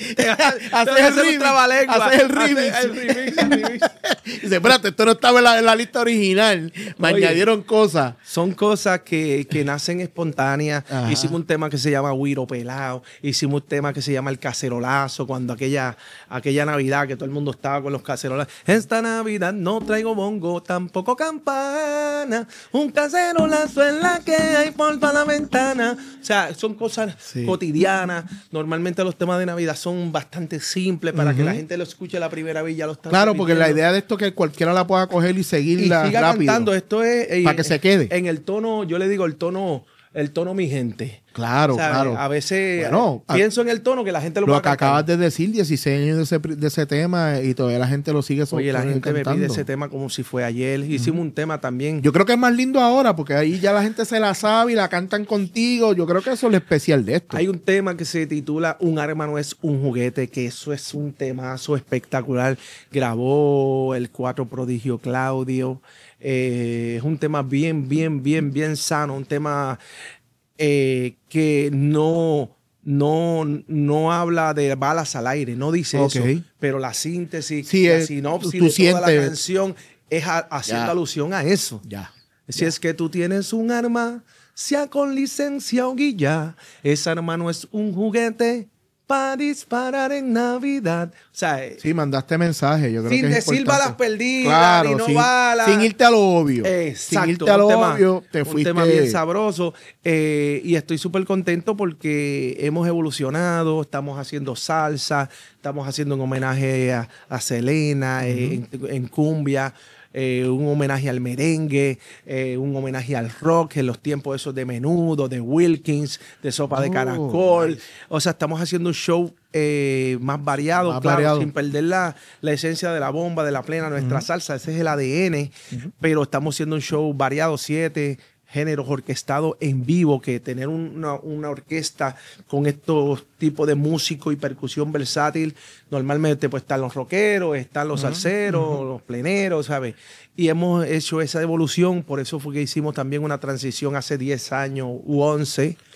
Haces el remix. Dice, espérate, esto no estaba en la lista original. Me añadieron cosas. Son cosas que nacen espontáneas. Ajá. Hicimos un tema que se llama Huiro Pelao. Hicimos un tema que se llama El Cacerolazo, cuando aquella Navidad que todo el mundo estaba con los cacerolazos. Esta Navidad no traigo bongo, tampoco campana. Un cacerolazo en la que hay por toda la ventana. O sea, son cosas cotidianas. Normalmente los temas de Navidad son bastante simples para que la gente lo escuche la primera vez y ya lo está Claro, porque la idea de esto es que cualquiera la pueda coger y seguirla siga rápido. cantando. Esto es para que se quede. En el tono, yo le digo el tono mi gente. Claro, ¿Sabes? claro. A veces Bueno, pienso en el tono que la gente lo Lo va que acabas de decir, 16 años de ese tema y todavía la gente lo sigue Oye, la gente cantando. me pide ese tema como si fue ayer. Hicimos un tema también. Yo creo que es más lindo ahora porque ahí ya la gente se la sabe y la cantan contigo. Yo creo que eso es lo especial de esto. Hay un tema que se titula Un arma no es un juguete, que eso es un temazo espectacular. Grabó el 4 Prodigio Claudio. Es un tema bien sano. Un tema que no habla de balas al aire, no dice eso, pero la síntesis, la sinopsis de toda la canción es haciendo alusión a eso. Si es que tú tienes un arma, sea con licencia o guilla, esa arma no es un juguete para disparar en Navidad. O sea, sí, mandaste mensaje. Yo creo sin que es decir importante. balas perdidas, claro, ni no balas. Sin irte a lo obvio. Exacto, sin irte a lo obvio, te fuiste. Un tema bien sabroso. Y estoy súper contento porque hemos evolucionado, estamos haciendo salsa, estamos haciendo un homenaje a Selena en cumbia. Un homenaje al merengue, un homenaje al rock en los tiempos esos de Menudo, de Wilkins, de Sopa de Caracol. O sea, estamos haciendo un show más variado, sin perder la esencia de la bomba, de la plena, nuestra salsa. Ese es el ADN, pero estamos haciendo un show variado, 7 géneros orquestados en vivo, que tener una orquesta con estos tipos de músico y percusión versátil, normalmente pues están los rockeros, están los salseros, los pleneros, ¿sabes? Y hemos hecho esa evolución, por eso fue que hicimos también una transición hace 10 años u 11,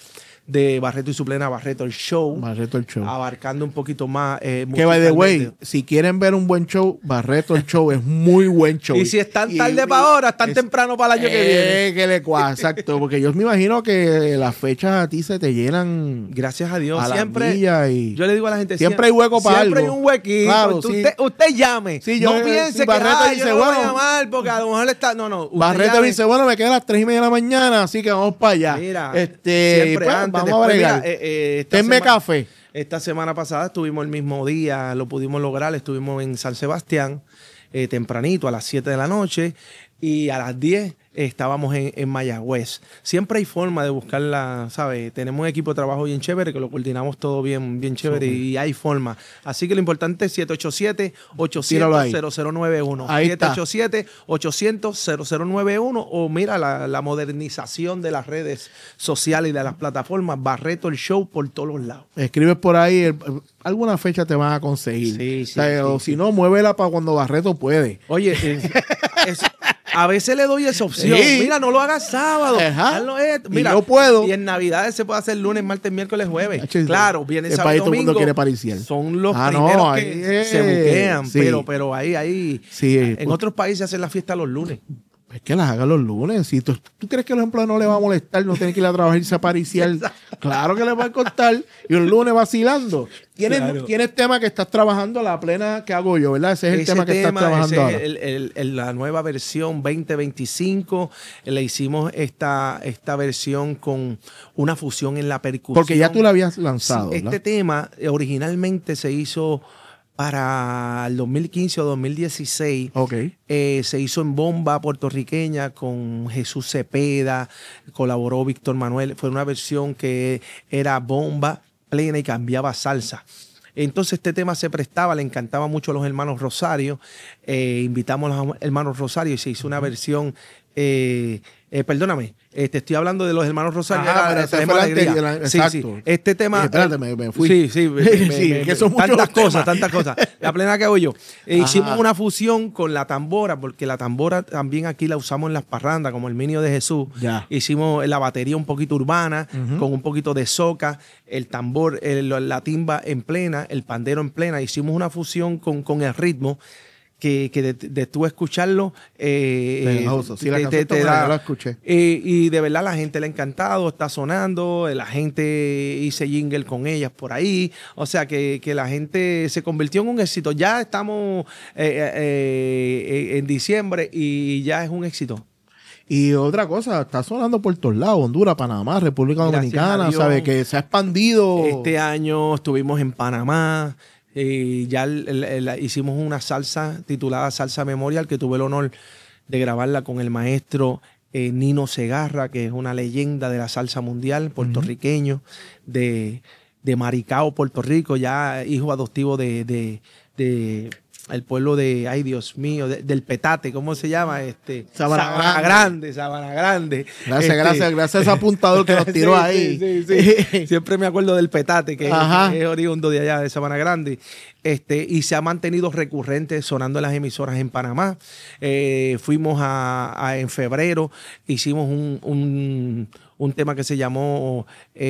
de Barreto y Suplena, Barreto el Show. Barreto el Show. Abarcando un poquito más. Que by the way, si quieren ver un buen show, Barreto el Show es muy buen show. Y si están tarde para ahora, están temprano para el año que viene. Que le exacto, porque yo me imagino que las fechas a ti se te llenan. Gracias a Dios. A la Siempre. milla y Yo le digo a la gente. Siempre hay hueco para algo. Siempre hay un huequito. Claro, sí. Usted llame. Sí, no piense que Barreto dice, yo no voy bueno, a llamar porque a lo mejor está. No. Barreto llame. dice, bueno, me quedan las 3:30 de la mañana, así que vamos para allá. Mira, pues, vamos a bregar. Tenme café. Esta semana pasada estuvimos el mismo día, lo pudimos lograr, estuvimos en San Sebastián, tempranito, a las 7 de la noche, y a las 10 estábamos en Mayagüez. Siempre hay forma de buscarla, ¿sabes? Tenemos un equipo de trabajo bien chévere, que lo coordinamos todo bien chévere, y hay forma. Así que lo importante es 787-800-0091. 787-800-0091, o mira la modernización de las redes sociales y de las plataformas, Barreto el Show por todos los lados. Escribes por ahí, alguna fecha te van a conseguir. Sí, o si no, muévela para cuando Barreto puede. Oye, a veces le doy esa opción. Sí. Mira, no lo hagas sábado. Ajá. Hazlo mira, y yo puedo. Y en Navidades se puede hacer lunes, martes, miércoles, jueves. Achis, Claro, viene el sábado país y todo el domingo. mundo quiere pariciar. Son los no, primeros ahí que se buquean. sí. Pero ahí. Sí, en otros países hacen la fiesta los lunes. Es que las haga los lunes. Si tú crees que a los empleados no les va a molestar, no tienen que ir a trabajar y irse a pariciar. Claro que les va a costar. Y los lunes vacilando. ¿Tienes tema que estás trabajando a la plena que hago yo, ¿verdad? Ese es el tema que estás trabajando ahora. La nueva versión 2025. Le hicimos esta versión con una fusión en la percusión. Porque ya tú la habías lanzado, sí, este tema originalmente se hizo para el 2015 o 2016. Okay. Se hizo en bomba puertorriqueña con Jesús Cepeda, colaboró Víctor Manuel. Fue una versión que era bomba plena y cambiaba salsa. Entonces este tema se prestaba, le encantaba mucho a los hermanos Rosario. Invitamos a los hermanos Rosario y se hizo una versión. Perdóname, te estoy hablando de los hermanos Rosario. Exacto. Este tema. Espérate, me fui. Sí, que son tantas cosas. La plena que hago yo. Hicimos una fusión con la tambora, porque la tambora también aquí la usamos en las parrandas, como el Minio de Jesús. Ya. Hicimos la batería un poquito urbana, con un poquito de soca, el tambor, la timba en plena, el pandero en plena. Hicimos una fusión con el ritmo. Que de tú escucharlo sí, la canción te da, yo la escuché. Y de verdad la gente le ha encantado, está sonando, la gente hice jingle con ellas por ahí, o sea que la gente se convirtió en un éxito. Ya estamos en diciembre y ya es un éxito. Y otra cosa, está sonando por todos lados, Honduras, Panamá, República Dominicana, ¿sabes? Que se ha expandido. Este año estuvimos en Panamá. Ya hicimos una salsa titulada Salsa Memorial, que tuve el honor de grabarla con el maestro Nino Segarra, que es una leyenda de la salsa mundial, puertorriqueño, de Maricao, Puerto Rico, ya hijo adoptivo de el pueblo de, ay Dios mío, del Petate, ¿cómo se llama? Sabana Grande. Gracias a ese apuntador que nos tiró ahí. Sí. Siempre me acuerdo del Petate, que es oriundo de allá, de Sabana Grande. Y se ha mantenido recurrente sonando en las emisoras en Panamá. Fuimos en febrero, hicimos un tema que se llamó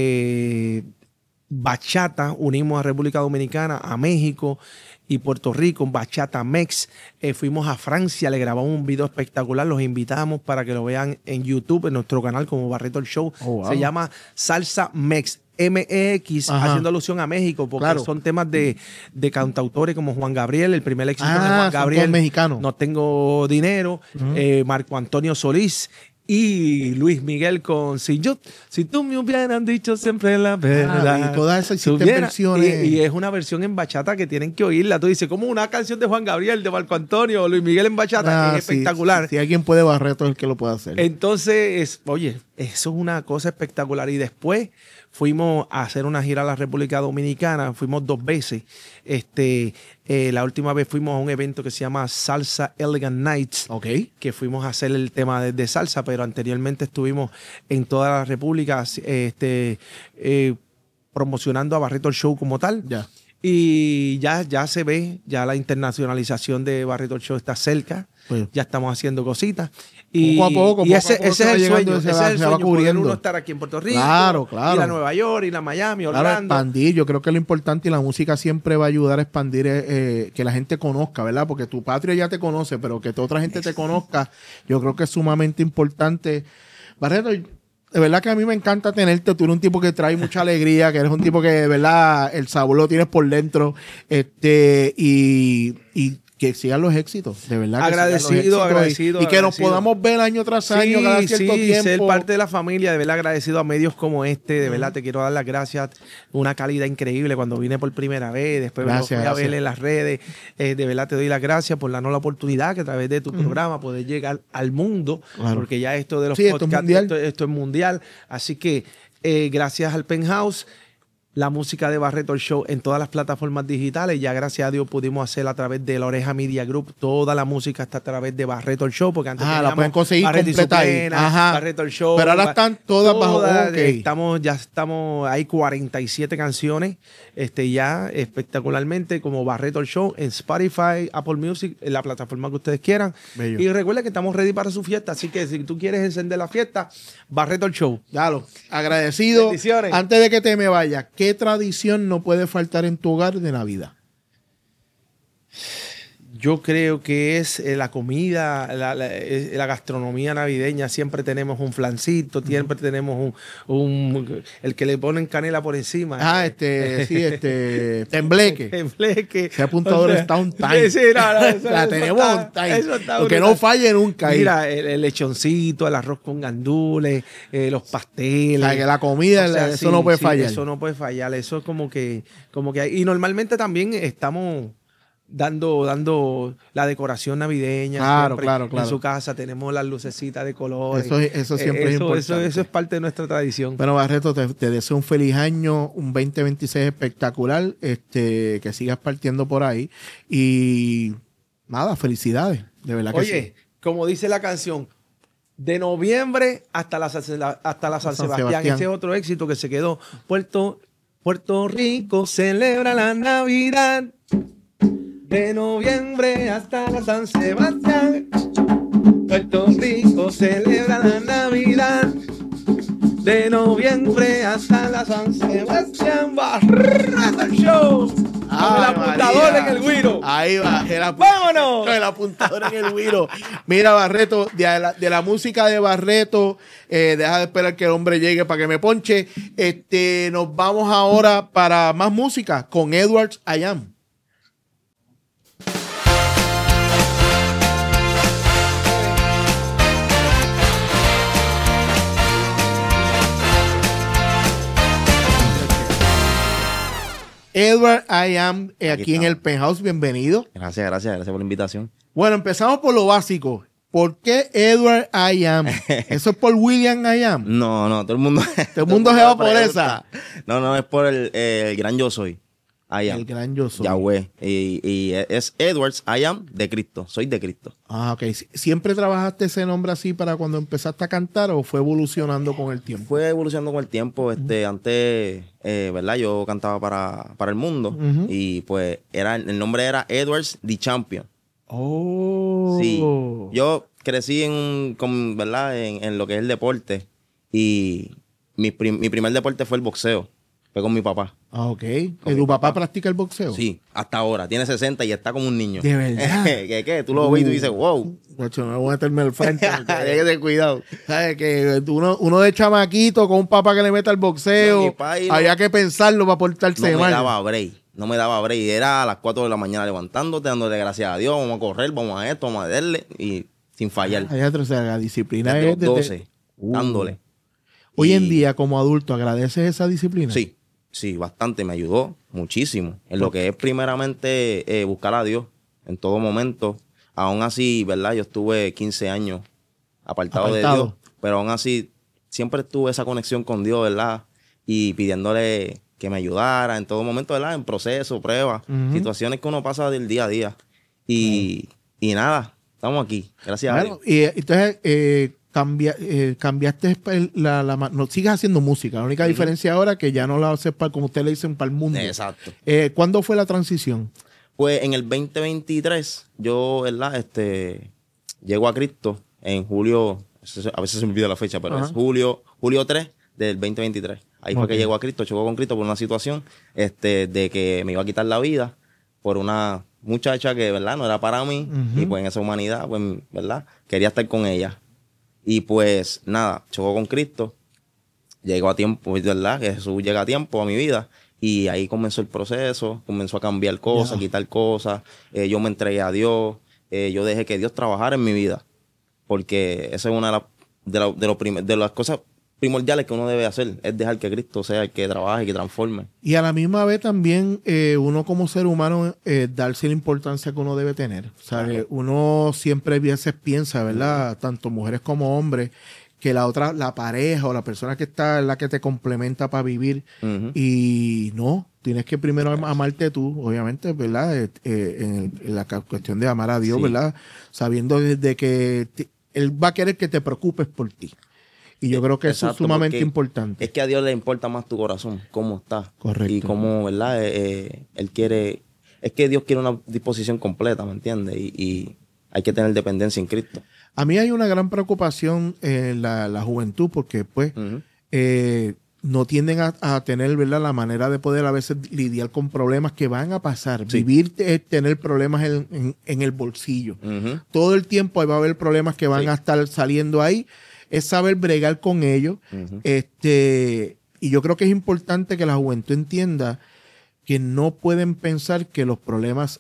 Bachata, unimos a República Dominicana, a México y Puerto Rico, Bachata Mex. Fuimos a Francia, le grabamos un video espectacular, los invitamos para que lo vean en YouTube, en nuestro canal como Barreto el Show. Oh, wow. Se llama Salsa Mex, MEX, haciendo alusión a México, porque son temas de cantautores como Juan Gabriel, el primer éxito de Juan Gabriel, mexicano. No tengo dinero, Marco Antonio Solís, y Luis Miguel con Si tú me hubieran dicho siempre la verdad. Y todas esas versiones. Y es una versión en bachata que tienen que oírla. Tú dices, como una canción de Juan Gabriel, de Marco Antonio, o Luis Miguel en bachata, es espectacular. Si alguien puede, Barreto es el que lo puede hacer. Entonces, oye, eso es una cosa espectacular. Y después fuimos a hacer una gira a la República Dominicana, fuimos 2 veces. La última vez fuimos a un evento que se llama Salsa Elegant Nights, que fuimos a hacer el tema de salsa, pero anteriormente estuvimos en toda la República promocionando a Barreto el Show como tal. Ya. Y ya se ve, ya la internacionalización de Barreto Show está cerca. Pues, Ya estamos haciendo cositas. Y, poco a poco, y ese es el sueño. se Ese va es el sueño, poder cubriendo. uno estar aquí en Puerto Rico. Claro, claro. Ir a Nueva York, ir a Miami, Claro, Orlando. expandir. Yo creo que lo importante y la música siempre va a ayudar a expandir, que la gente conozca, ¿verdad? Porque tu patria ya te conoce, pero que otra gente te conozca, yo creo que es sumamente importante. Barreto, de verdad que a mí me encanta tenerte. Tú eres un tipo que trae mucha alegría, que eres un tipo que, de verdad, el sabor lo tienes por dentro. Y que sigan los éxitos, de verdad. Agradecido. Y que nos podamos ver año tras año, cada cierto tiempo. Ser parte de la familia, de verdad agradecido a medios como este, de verdad te quiero dar las gracias, una calidad increíble cuando vine por primera vez, después Gracias, lo fui a gracias. ver en las redes, de verdad te doy las gracias por darnos la oportunidad que a través de tu programa poder llegar al mundo, Claro. porque ya esto de los Sí, esto es podcasts, mundial. esto es mundial, así que gracias al Penthouse, la música de Barreto Show en todas las plataformas digitales. Ya gracias a Dios pudimos hacer a través de la Oreja Media Group. Toda la música está a través de Barreto Show, porque antes La teníamos pueden conseguir Barreto y completa ahí. Suplena, Ajá. Barreto Show. Pero ahora están todas bajo. Ok. Ya estamos, hay 47 canciones, ya espectacularmente como Barreto Show en Spotify, Apple Music, en la plataforma que ustedes quieran. Bello. Y recuerden que estamos ready para su fiesta, así que si tú quieres encender la fiesta, Barreto Show. Dalo. Agradecido. Bendiciones. Antes de que te me vayas, ¿qué tradición no puede faltar en tu hogar de Navidad? Yo creo que es la comida, la gastronomía navideña. Siempre tenemos un flancito, siempre tenemos el que le ponen canela por encima. Tembleque. Tembleque. Ese apuntador está on time. Sí, eso La eso tenemos está- on time. eso está Porque brutal. no falle nunca ahí. Mira, el lechoncito, el arroz con gandules, los pasteles. O sea, que la comida, eso no puede fallar. Eso no puede fallar. Eso es como que hay. Y normalmente también estamos dando la decoración navideña. Claro, siempre. claro. En su casa tenemos las lucecitas de colores. Eso siempre es importante. Eso es parte de nuestra tradición. Bueno, Barreto, te deseo un feliz año, un 2026 espectacular, que sigas partiendo por ahí. Y nada, felicidades, de verdad que Oye, sí. como dice la canción, de noviembre hasta la San Sebastián. Ese es otro éxito que se quedó. Puerto Rico celebra la Navidad. De noviembre hasta la San Sebastián. Puerto Rico celebra la Navidad. De noviembre hasta la San Sebastián. Barreto Show. Con el apuntador María. en el güiro. Ahí va. ¡Vámonos! El apuntador en el güiro. Mira, Barreto, de la música de Barreto, deja de esperar que el hombre llegue para que me ponche. Nos vamos ahora para más música con Edwards I Am. Edward I Am, aquí en estamos. el Penthouse, bienvenido. Gracias por la invitación. Bueno, empezamos por lo básico. ¿Por qué Edward I Am? ¿Eso es por William I Am? No, todo el mundo. Todo el mundo se va por pregunta. No, es por el gran yo soy. I am. El gran yo soy. Yahweh. Y es Edwards, I am de Cristo. Soy de Cristo. Ah, ok. ¿Siempre trabajaste ese nombre así para cuando empezaste a cantar o fue evolucionando con el tiempo? Fue evolucionando con el tiempo. Antes, ¿verdad? Yo cantaba para el mundo. Ujú. Y pues el nombre era Edwards the Champion. Oh. Sí. Yo crecí ¿verdad? En lo que es el deporte. Y mi primer deporte fue el boxeo. Fue con mi papá. Ah, ok. Con ¿Tu mi papá papá. practica el boxeo? Sí, hasta ahora. Tiene 60 y está como un niño. ¿De verdad? ¿Qué? Tú lo ves y tú dices, wow. Nacho, no voy a meterme al frente. Hay que tener cuidado. ¿Sabes? Que uno de chamaquito con un papá que le meta al No, boxeo, mi país no- había que pensarlo para portarse No me mal. daba break. No me daba break. Era a las 4 de la mañana levantándote, dándole gracias a Dios. Vamos a correr, vamos a esto, vamos a darle. Y sin fallar. Allá atrás, o sea, la disciplina Desde es los desde- 12, dándole. Hoy en Y- día, como adulto, ¿agradeces esa disciplina? Sí, bastante. Me ayudó muchísimo. En lo que es primeramente buscar a Dios en todo momento. Aún así, ¿verdad? Yo estuve 15 años apartado de Apartado. Dios. Pero aún así, siempre tuve esa conexión con Dios, ¿verdad? Y pidiéndole que me ayudara en todo momento, ¿verdad? En proceso, pruebas, Ujú. situaciones que uno pasa del día a día. Y nada, estamos aquí. Gracias a Bueno, Dios. y entonces, cambiaste no, sigues haciendo música. La única diferencia ahora es que ya no la haces para, como ustedes le dicen, para el mundo. Exacto. ¿Cuándo fue la transición? Pues en el 2023, yo, ¿verdad? Llego a Cristo en julio, a veces se me olvida la fecha, pero es julio 3 del 2023. Ahí fue que llego a Cristo, chocó con Cristo por una situación de que me iba a quitar la vida por una muchacha que, ¿verdad? No era para mí. Y pues en esa humanidad, pues, ¿verdad? Quería estar con ella. Y pues nada, chocó con Cristo. Llegó a tiempo, ¿verdad? Que Jesús llega a tiempo a mi vida. Y ahí comenzó el proceso, comenzó a cambiar cosas, quitar cosas. Yo me entregué a Dios. Yo dejé que Dios trabajara en mi vida. Porque esa es una de las cosas primordiales que uno debe hacer. Es dejar que Cristo sea el que trabaje y que transforme. Y a la misma vez también uno como ser humano darse la importancia que uno debe tener. ¿Sabe? Uno siempre a veces piensa, ¿verdad? Tanto mujeres como hombres, que la pareja o la persona que está es la que te complementa para vivir. Y no, tienes que primero amarte tú, obviamente, ¿verdad? En la cuestión de amar a Dios, ¿verdad? Sabiendo desde que Él va a querer que te preocupes por ti. Y yo creo que eso es sumamente importante. Es que a Dios le importa más tu corazón, cómo está. Correcto. Y cómo, ¿verdad? Él quiere... Es que Dios quiere una disposición completa, ¿me entiendes? Y hay que tener dependencia en Cristo. A mí hay una gran preocupación en la juventud porque, pues, no tienden a tener, ¿verdad?, la manera de poder a veces lidiar con problemas que van a pasar. Sí. Vivir es tener problemas en el bolsillo. Todo el tiempo va a haber problemas que van a estar saliendo ahí. Es saber bregar con ellos. Y yo creo que es importante que la juventud entienda que no pueden pensar que los problemas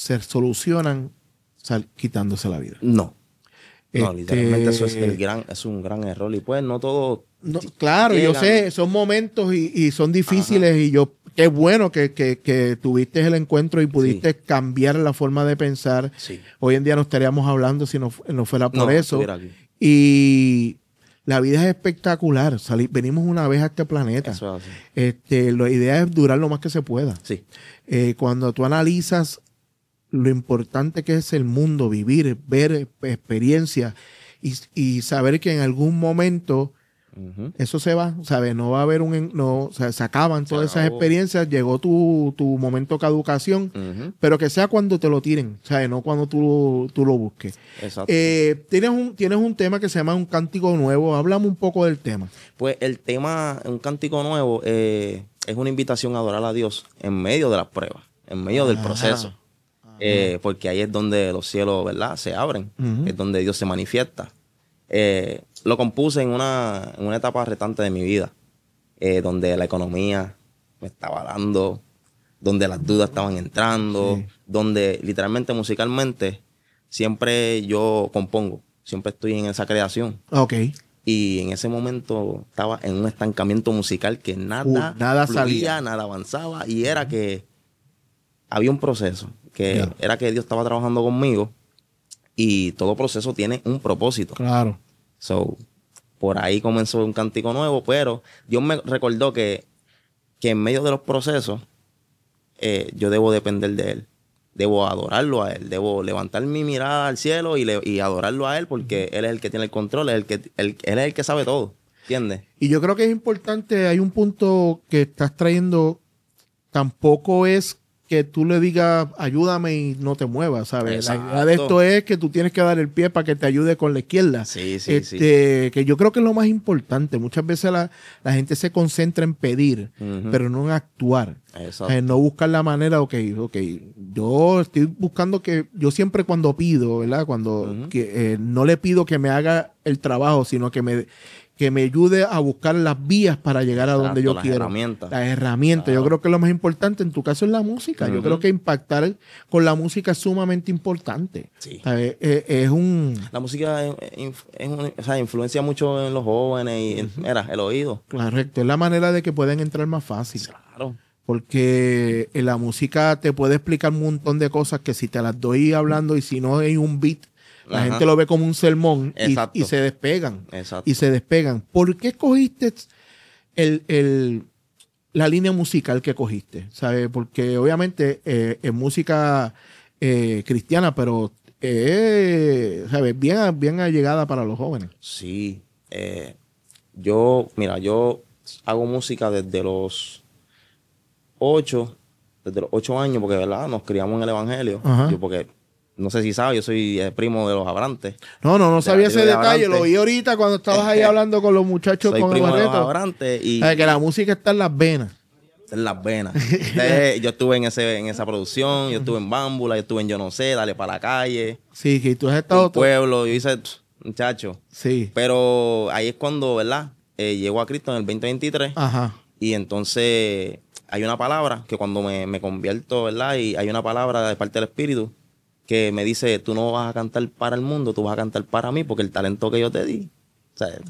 se quitándose la vida. No. No, literalmente eso es un gran error. Y pues no todo... No, claro, llegan. Yo sé, son momentos y son difíciles. Y yo, qué bueno que tuviste el encuentro y pudiste cambiar la forma de pensar. Sí. Hoy en día no estaríamos hablando si no fuera por eso. Y la vida es espectacular. Venimos una vez a este planeta. Eso es así. La idea es durar lo más que se pueda. Sí. Cuando tú analizas lo importante que es el mundo, vivir, ver experiencias y saber que en algún momento eso se va, ¿sabes? No va a haber se acaban todas esas experiencias, llegó tu momento de caducación, pero que sea cuando te lo tiren, ¿sabes? No cuando tú lo busques. Exacto. Tienes un tema que se llama Un Cántico Nuevo. Háblame un poco del tema. Pues el tema, Un Cántico Nuevo, es una invitación a adorar a Dios en medio de las pruebas, en medio del proceso. Porque ahí es donde los cielos, ¿verdad?, se abren, es donde Dios se manifiesta. Lo compuse en una etapa retante de mi vida, donde la economía me estaba dando, donde las dudas estaban entrando, donde literalmente musicalmente siempre yo compongo, siempre estoy en esa creación. Okay. Y en ese momento estaba en un estancamiento musical que nada fluía, salía, nada avanzaba, y era que había un proceso, que era que Dios estaba trabajando conmigo, y todo proceso tiene un propósito. Claro. So, por ahí comenzó Un Cántico Nuevo, pero Dios me recordó que en medio de los procesos yo debo depender de Él. Debo adorarlo a Él. Debo levantar mi mirada al cielo y adorarlo a Él, porque Él es el que tiene el control, Él es el que sabe todo. ¿Entiendes? Y yo creo que es importante, hay un punto que estás trayendo, tampoco es que tú le digas, ayúdame y no te muevas, ¿sabes? Exacto. La idea de esto es que tú tienes que dar el pie para que te ayude con la izquierda. Sí. Que yo creo que es lo más importante. Muchas veces la gente se concentra en pedir, pero no en actuar. No buscar la manera, ok, yo estoy buscando yo siempre cuando pido, ¿verdad? No le pido que me haga el trabajo, sino que me ayude a buscar las vías para llegar a donde yo quiero. Las herramientas. Claro. Yo creo que lo más importante en tu caso es la música. Yo creo que impactar con la música es sumamente importante. Sí. La música influencia mucho en los jóvenes y el oído. Correcto. Es la manera de que pueden entrar más fácil. Claro. Porque en la música te puede explicar un montón de cosas que si te las doy hablando y si no hay un beat, la gente lo ve como un sermón y se despegan. Exacto. Y se despegan. ¿Por qué escogiste la línea musical que cogiste? ¿Sabes? Porque obviamente es música cristiana, pero ¿sabes? Bien allegada para los jóvenes. Sí. Yo hago música desde los 8 años, porque, ¿verdad? Nos criamos en el Evangelio. Ajá. Yo, porque, no sé si sabes, yo soy primo de los Abrantes. No sabía ese de detalle. Abrante. Lo vi ahorita cuando estabas ahí hablando con los muchachos Soy con el primo de los Barreto. Abrantes y Que la música está en las venas. en las venas. Entonces, yo estuve en esa producción, yo estuve en Bámbula, yo estuve en Yo No Sé, Dale para la Calle, Sí, que tú has estado... el pueblo, yo hice, muchacho. Sí. Pero ahí es cuando, ¿verdad? Llego a Cristo en el 2023 Ajá. y entonces hay una palabra que cuando me convierto, ¿verdad? Y hay una palabra de parte del Espíritu que me dice, tú no vas a cantar para el mundo, tú vas a cantar para mí porque el talento que yo te di, o sea,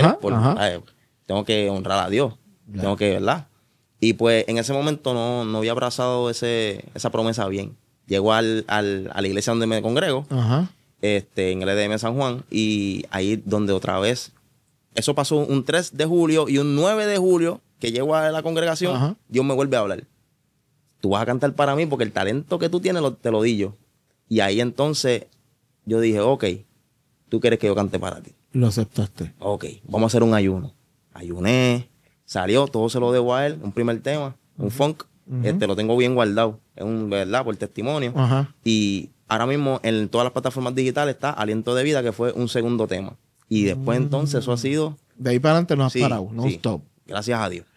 tengo que honrar a Dios, tengo que, ¿verdad? Y pues en ese momento no había abrazado esa promesa bien. Llego a la iglesia donde me congrego, Ajá. en el EDM San Juan, y ahí donde otra vez, eso pasó un 3 de julio y un 9 de julio que llego a la congregación, Ajá. Dios me vuelve a hablar. Tú vas a cantar para mí porque el talento que tú tienes te lo di yo. Y ahí entonces yo dije, ok, tú quieres que yo cante para ti. Lo aceptaste. Ok, vamos a hacer un ayuno. Ayuné, salió, todo se lo debo a él, un primer tema, un funk. Lo tengo bien guardado, es un, ¿verdad? Por testimonio. Ajá. Y ahora mismo en todas las plataformas digitales está Aliento de Vida, que fue un segundo tema. Y después entonces eso ha sido... De ahí para adelante no has Sí, parado, no sí. stop. Gracias a Dios.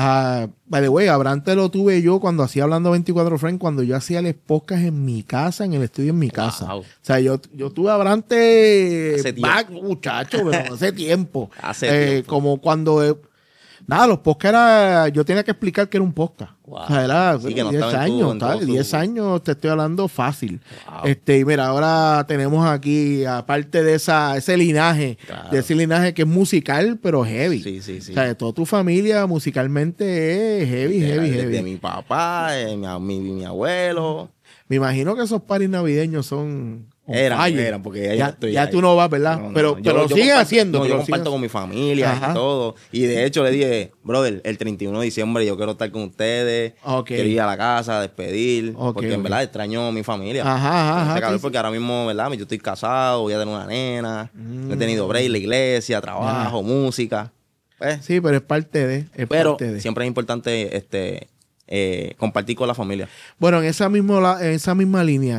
By the way, Abrante lo tuve yo cuando hacía Hablando 24 Friends, cuando yo hacía el podcast en mi casa, en el estudio en mi casa. Wow. O sea, yo tuve a Abrante Hace tiempo. back, muchacho, pero hace tiempo. Hace tiempo. Como cuando... nada, los podcasts yo tenía que explicar que era un podcast. Wow. O sea, era Sí, que no 10 estaba en años, en todo 10 su- años te estoy hablando fácil. Wow. Y mira, ahora tenemos aquí, aparte de ese linaje, Claro. de ese linaje que es musical, pero heavy. Sí, sí, sí. O sea, de toda tu familia musicalmente es heavy, heavy, Desde heavy. mi papá, mi abuelo. Me imagino que esos paris navideños son... on fire. Eran, porque ya tú no vas, ¿verdad? pero lo siguen comparto- haciendo. no, pero yo lo siguen comparto con mi familia Ajá. y todo. Y de hecho le dije, brother, el 31 de diciembre yo quiero estar con ustedes. Ok. Quiero ir a la casa, despedir. Ok, porque en ok. verdad extraño a mi familia. Ajá, Ese calor, sí, porque ahora mismo, ¿verdad? Yo estoy casado, voy a tener una nena. No he tenido break, la iglesia, trabajo, música. Pues, Sí, pero es parte de... pero parte de. siempre es importante compartir con la familia. Bueno, en esa misma línea,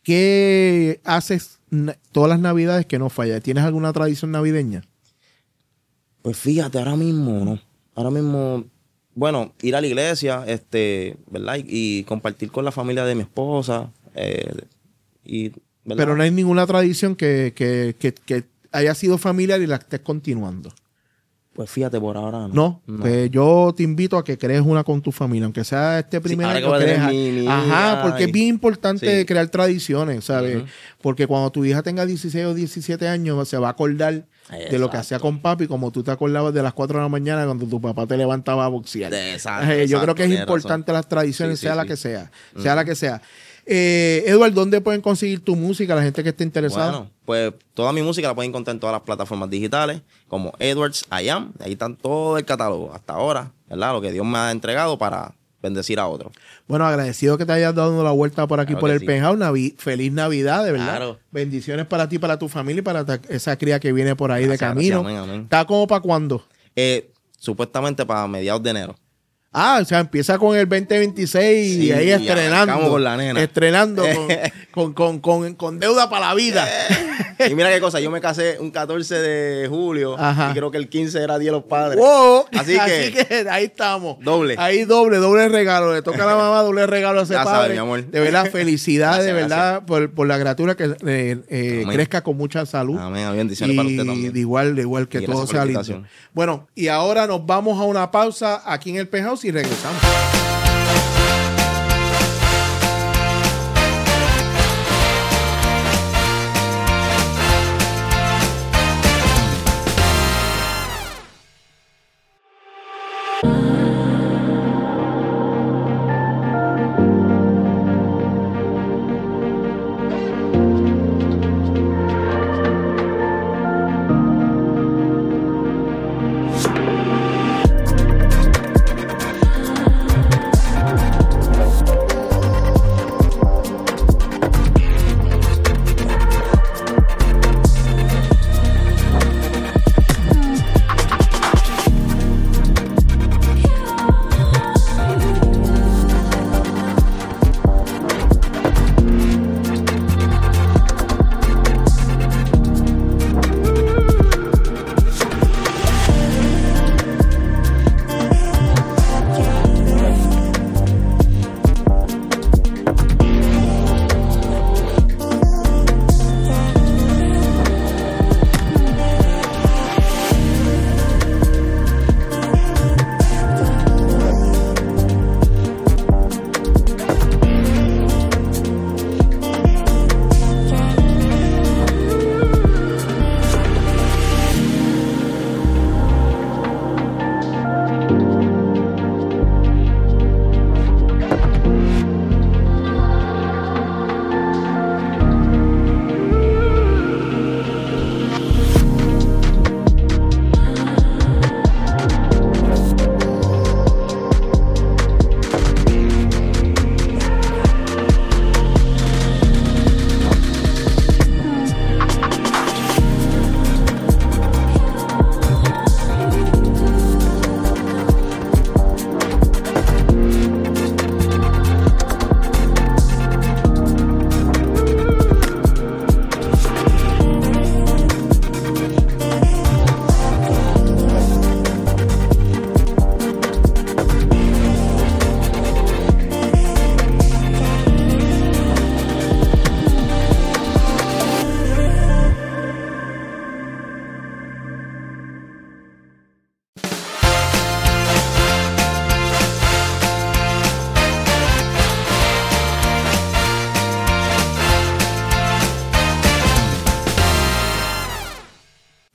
¿qué haces todas las navidades que no falla? ¿Tienes alguna tradición navideña? Pues fíjate, ahora mismo, ¿no? Ahora mismo, bueno, ir a la iglesia, ¿verdad? Y compartir con la familia de mi esposa. ¿Verdad? Pero no hay ninguna tradición que haya sido familiar y la estés continuando. Pues fíjate, por ahora no. No, pues yo te invito a que crees una con tu familia, aunque sea este primer ahora año. que voy a tener crees- mi Ajá, hija porque es y- bien importante Sí. crear tradiciones, ¿sabes? Ujú. Porque cuando tu hija tenga 16 o 17 años, se va a acordar de lo que Exacto. hacía con papi, como tú te acordabas de las 4 de la mañana cuando tu papá te levantaba a boxear. Exacto, Yo exacto, creo que es tienes importante razón. las tradiciones, Sí, sí, sea la sí. que sea. Sea la que sea. Edward, ¿dónde pueden conseguir tu música la gente que esté interesada? Bueno, pues toda mi música la pueden encontrar en todas las plataformas digitales, como Edwards I Am. Ahí están todo el catálogo hasta ahora, ¿verdad? Lo que Dios me ha entregado para bendecir a otros. Bueno, agradecido que te hayas dado la vuelta por aquí Claro por que el sí. Penthouse. Feliz Navidad, de verdad. Claro. Bendiciones para ti, para tu familia y para esa cría que viene por ahí Gracias, de camino. gracias, amén, amén. ¿Está como para cuándo? Supuestamente para mediados de enero. O sea, empieza con el 2026 y Sí, ahí y estrenando. arrancamos con la nena. Estrenando con deuda para la vida. Y mira qué cosa, yo me casé un 14 de julio Ajá. y creo que el 15 era Día de los Padres. ¡Wow! Así que- ahí estamos. Doble. Ahí doble regalo. Le toca a la mamá, doble regalo a ese Ya padre. sabes, mi amor. De verdad, felicidades, de Gracias, verdad, por la criatura que Amén. crezca con mucha salud. Amén, amén. Bendiciones para usted también. De igual que Y todo gracias por sea la lindo. invitación. Bueno, y ahora nos vamos a una pausa aquí en el Penthouse y regresamos.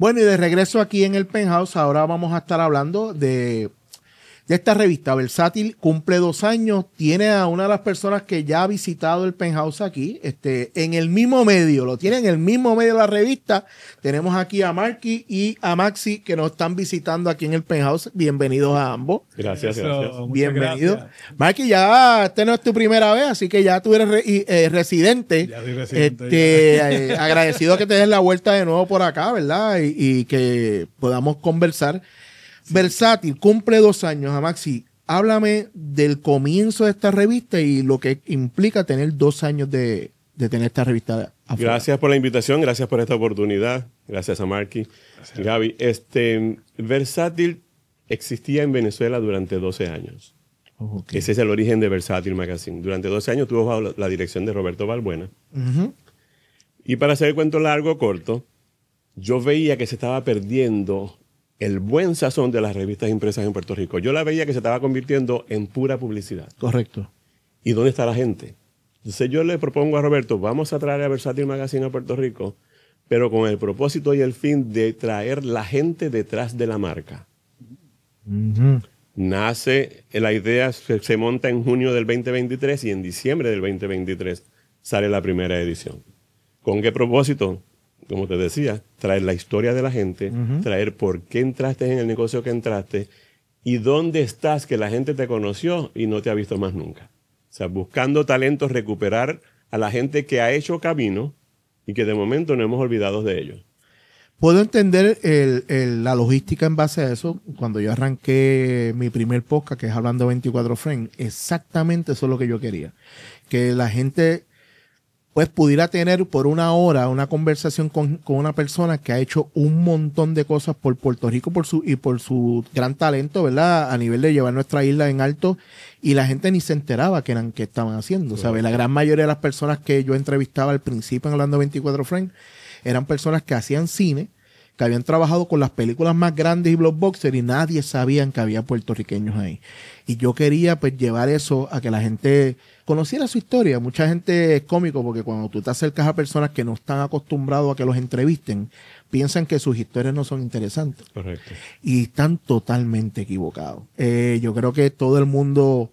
Bueno, y de regreso aquí en el Penthouse, ahora vamos a estar hablando de esta revista. Versátil cumple 2 años. Tiene a una de las personas que ya ha visitado el Penthouse aquí, en el mismo medio. Lo tiene en el mismo medio de la revista. Tenemos aquí a Marky y a Maxi que nos están visitando aquí en el Penthouse. Bienvenidos a ambos. Gracias. Bienvenido. Marky, ya no es tu primera vez, así que ya tú eres residente. Ya soy residente. Agradecido que te des la vuelta de nuevo por acá, ¿verdad? Y que podamos conversar. Versátil cumple 2 años. Maxi, háblame del comienzo de esta revista y lo que implica tener 2 años de tener esta revista afuera. Gracias por la invitación, gracias por esta oportunidad. Gracias a Marky. Gaby, Versátil existía en Venezuela durante 12 años. Okay. Ese es el origen de Versátil Magazine. Durante 12 años estuvo bajo la dirección de Roberto Balbuena. Y para hacer el cuento largo o corto, yo veía que se estaba perdiendo el buen sazón de las revistas impresas en Puerto Rico. Yo la veía que se estaba convirtiendo en pura publicidad. Correcto. ¿Y dónde está la gente? Entonces yo le propongo a Roberto, vamos a traer a Versátil Magazine a Puerto Rico, pero con el propósito y el fin de traer la gente detrás de la marca. Nace, la idea se monta en junio del 2023 y en diciembre del 2023 sale la primera edición. ¿Con qué propósito? Como te decía, traer la historia de la gente, traer por qué entraste en el negocio que entraste y dónde estás que la gente te conoció y no te ha visto más nunca. O sea, buscando talentos, recuperar a la gente que ha hecho camino y que de momento no hemos olvidado de ellos. Puedo entender la logística en base a eso. Cuando yo arranqué mi primer podcast, que es Hablando 24 Frames, exactamente eso es lo que yo quería. Que la gente pues pudiera tener por 1 hora una conversación con una persona que ha hecho un montón de cosas por Puerto Rico por su gran talento, ¿verdad? A nivel de llevar nuestra isla en alto, y la gente ni se enteraba que estaban haciendo. ¿Sabes? La gran mayoría de las personas que yo entrevistaba al principio en Hablando 24 Frames eran personas que hacían cine, que habían trabajado con las películas más grandes y blockbuster y nadie sabía que había puertorriqueños ahí. Y yo quería pues llevar eso a que la gente conociera su historia. Mucha gente es cómico porque cuando tú te acercas a personas que no están acostumbrados a que los entrevisten, piensan que sus historias no son interesantes. Correcto. Y están totalmente equivocados. Yo creo que todo el mundo...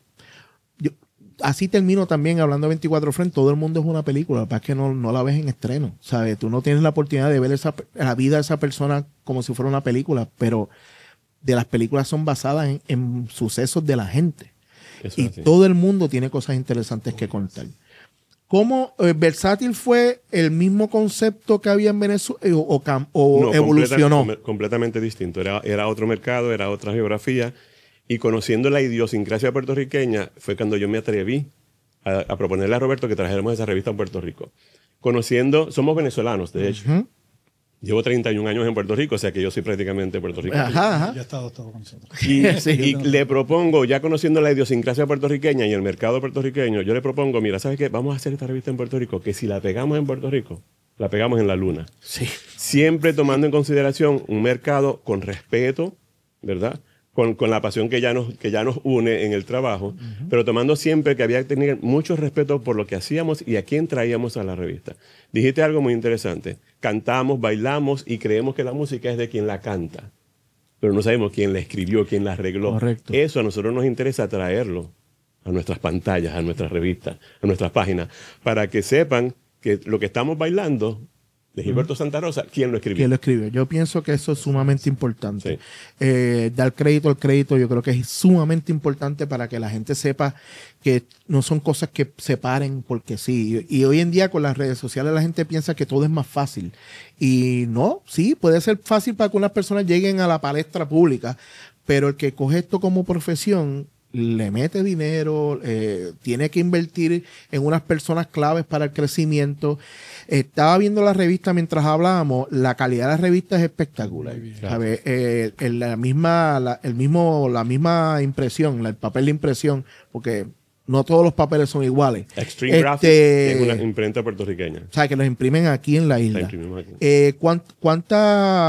Así termino también Hablando 24 Frames. Todo el mundo es una película. Lo que pasa es que no la ves en estreno, ¿sabes? Tú no tienes la oportunidad de ver la vida de esa persona como si fuera una película, pero de las películas son basadas en sucesos de la gente. Eso y todo el mundo tiene cosas interesantes que contar. ¿Cómo Versátil fue el mismo concepto que había en Venezuela o no, evolucionó? Completamente distinto. Era otro mercado, era otra geografía. Y conociendo la idiosincrasia puertorriqueña fue cuando yo me atreví a proponerle a Roberto que trajéramos esa revista a Puerto Rico. Somos venezolanos, de hecho. Llevo 31 años en Puerto Rico, o sea que yo soy prácticamente puertorriqueño. Ajá. Ya ha estado todo con nosotros. Y le propongo, ya conociendo la idiosincrasia puertorriqueña y el mercado puertorriqueño, yo le propongo, mira, ¿sabes qué? Vamos a hacer esta revista en Puerto Rico, que si la pegamos en Puerto Rico, la pegamos en la luna. Sí. Siempre tomando en consideración un mercado con respeto, ¿verdad? Con la pasión que ya nos une en el trabajo, pero tomando siempre que había que tener mucho respeto por lo que hacíamos y a quién traíamos a la revista. Dijiste algo muy interesante. Cantamos, bailamos y creemos que la música es de quien la canta, pero no sabemos quién la escribió, quién la arregló. Correcto. Eso a nosotros nos interesa traerlo a nuestras pantallas, a nuestras revistas, a nuestras páginas, para que sepan que lo que estamos bailando de Gilberto Santa Rosa, ¿quién lo escribió? ¿Quién lo escribió? Yo pienso que eso es sumamente importante. Sí. Dar crédito al crédito, yo creo que es sumamente importante para que la gente sepa que no son cosas que se paren porque sí. Y hoy en día con las redes sociales la gente piensa que todo es más fácil. Y no, sí, puede ser fácil para que unas personas lleguen a la palestra pública, pero el que coge esto como profesión le mete dinero, tiene que invertir en unas personas claves para el crecimiento. Estaba viendo la revista mientras hablábamos, la calidad de la revista es espectacular. ¿Sabes? La misma impresión, el papel de impresión, porque no todos los papeles son iguales. Extreme Graphics es una imprenta puertorriqueña. O sea, que los imprimen aquí en la isla.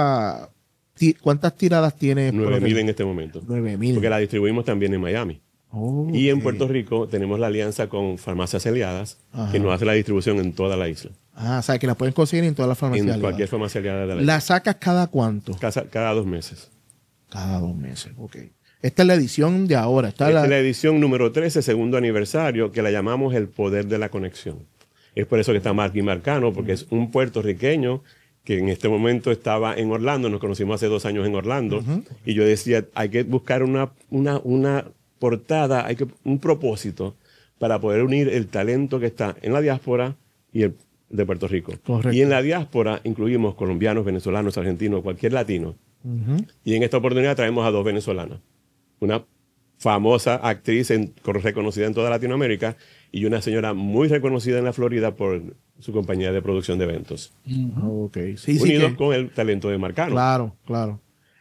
¿Cuántas tiradas tiene? 9,000 en este momento. 9,000. Porque la distribuimos también en Miami. Y en Puerto Rico tenemos la alianza con Farmacias Aliadas, Ajá. que nos hace la distribución en toda la isla. O sea, que la pueden conseguir en todas las farmacias. En cualquier farmacia aliada de la isla. ¿La sacas cada cuánto? Cada 2 meses. Cada 2 meses, ok. Esta es la edición de ahora. Esta es la edición número 13, segundo aniversario, que la llamamos El Poder de la Conexión. Es por eso que está Marky Marcano, porque es un puertorriqueño que en este momento estaba en Orlando. Nos conocimos hace 2 años en Orlando. Y yo decía, hay que buscar una portada, un propósito para poder unir el talento que está en la diáspora y el de Puerto Rico. Correcto. Y en la diáspora incluimos colombianos, venezolanos, argentinos, cualquier latino. Y en esta oportunidad traemos a 2 venezolanas. Una famosa actriz reconocida en toda Latinoamérica y una señora muy reconocida en la Florida por su compañía de producción de eventos. Ok. Sí, Unidos con el talento de Marcano. Claro, claro.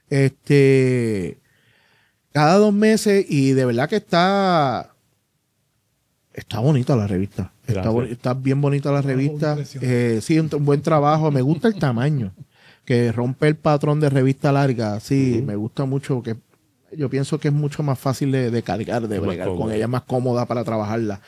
Cada 2 meses y de verdad que está bonita la revista. Está bien bonita la revista. Sí, un buen trabajo. Me gusta el tamaño, que rompe el patrón de revista larga. Sí, me gusta mucho, que yo pienso que es mucho más fácil de cargar, de bregar con ella, más cómoda para trabajarla.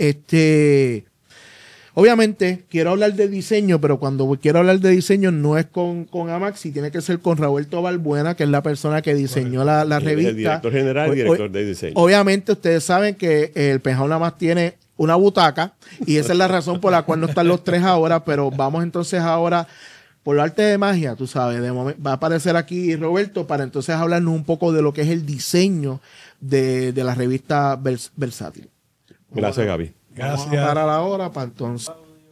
Obviamente, quiero hablar de diseño, pero cuando quiero hablar de diseño no es con Amaxi, tiene que ser con Roberto Balbuena, que es la persona que diseñó la revista. El director general y director de diseño. Obviamente, ustedes saben que el Penthouse nada más tiene una butaca, y esa es la razón por la cual no están los 3 ahora, pero vamos entonces ahora, por arte de magia, tú sabes, de momento, va a aparecer aquí Roberto para entonces hablarnos un poco de lo que es el diseño de la revista Versátil. Gracias, Gaby. Vamos a parar ahora para entonces.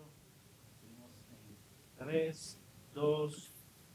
3, 2.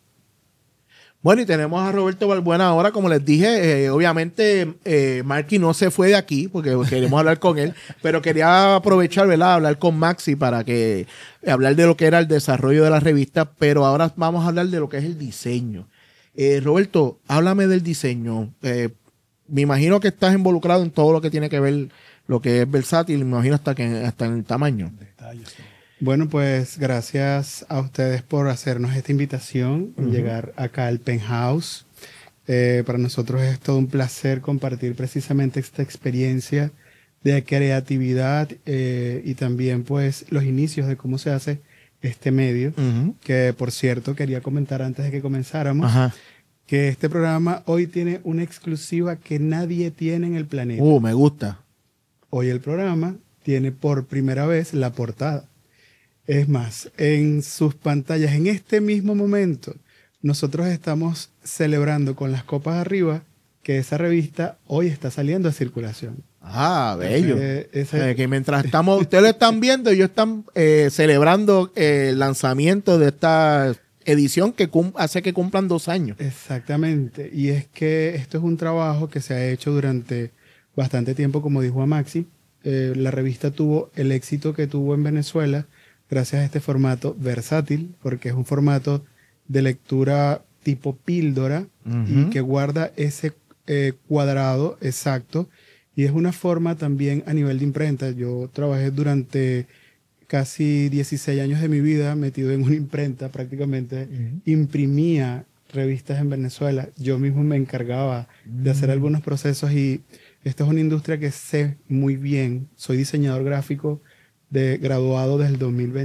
Bueno, y tenemos a Roberto Balbuena ahora, como les dije, obviamente Marky no se fue de aquí porque queremos hablar con él, pero quería aprovechar, ¿verdad?, hablar con Maxi para que hablar de lo que era el desarrollo de la revista, pero ahora vamos a hablar de lo que es el diseño. Roberto, háblame del diseño. Me imagino que estás involucrado en todo lo que tiene que ver lo que es Versátil, me imagino hasta en el tamaño. Bueno, pues gracias a ustedes por hacernos esta invitación y llegar acá al Penthouse. Para nosotros es todo un placer compartir precisamente esta experiencia de creatividad y también pues los inicios de cómo se hace este medio, que por cierto quería comentar antes de que comenzáramos, que este programa hoy tiene una exclusiva que nadie tiene en el planeta. Me gusta. Hoy el programa tiene por primera vez la portada. Es más, en sus pantallas, en este mismo momento, nosotros estamos celebrando con las copas arriba que esa revista hoy está saliendo a circulación. Bello. Que mientras ustedes lo están viendo, ellos están celebrando el lanzamiento de esta edición que hace que cumplan 2 años. Exactamente. Y es que esto es un trabajo que se ha hecho durante bastante tiempo, como dijo Amaxi. La revista tuvo el éxito que tuvo en Venezuela gracias a este formato versátil, porque es un formato de lectura tipo píldora y que guarda ese cuadrado exacto. Y es una forma también a nivel de imprenta. Yo trabajé durante casi 16 años de mi vida metido en una imprenta prácticamente. Imprimía revistas en Venezuela. Yo mismo me encargaba de hacer algunos procesos y esta es una industria que sé muy bien. Soy diseñador gráfico graduado desde el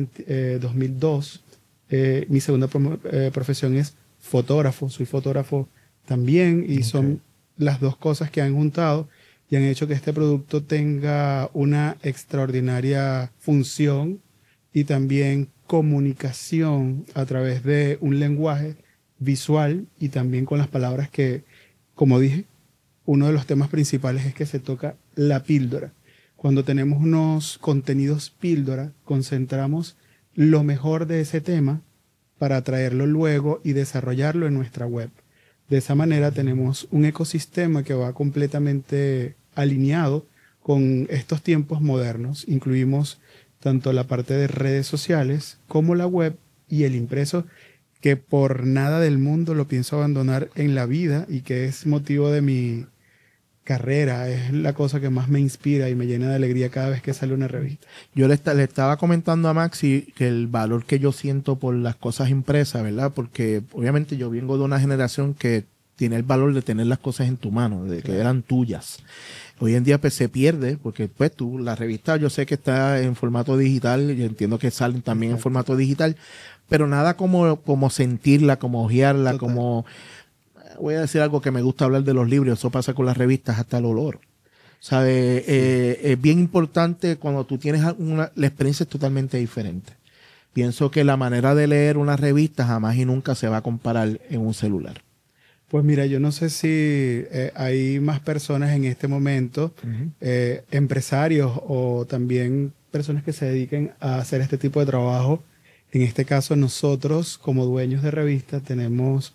2002. Mi segunda profesión es fotógrafo. Soy fotógrafo también y son las 2 cosas que han juntado y han hecho que este producto tenga una extraordinaria función y también comunicación a través de un lenguaje visual y también con las palabras que, como dije, uno de los temas principales es que se toca la píldora. Cuando tenemos unos contenidos píldora, concentramos lo mejor de ese tema para traerlo luego y desarrollarlo en nuestra web. De esa manera tenemos un ecosistema que va completamente alineado con estos tiempos modernos. Incluimos tanto la parte de redes sociales como la web y el impreso, que por nada del mundo lo pienso abandonar en la vida y que es motivo de mi carrera. Es la cosa que más me inspira y me llena de alegría cada vez que sale una revista. Yo le estaba comentando a Maxi que el valor que yo siento por las cosas impresas, ¿verdad? Porque obviamente yo vengo de una generación que tiene el valor de tener las cosas en tu mano, de que eran tuyas. Hoy en día pues se pierde, porque pues la revista yo sé que está en formato digital, yo entiendo que salen también en formato digital, pero nada como sentirla, como ojearla, como, voy a decir algo que me gusta hablar de los libros, eso pasa con las revistas, hasta el olor. ¿Sabe? Es bien importante cuando tú tienes la experiencia es totalmente diferente. Pienso que la manera de leer una revista jamás y nunca se va a comparar en un celular. Pues mira, yo no sé si hay más personas en este momento, empresarios o también personas que se dediquen a hacer este tipo de trabajo. En este caso, nosotros como dueños de revistas tenemos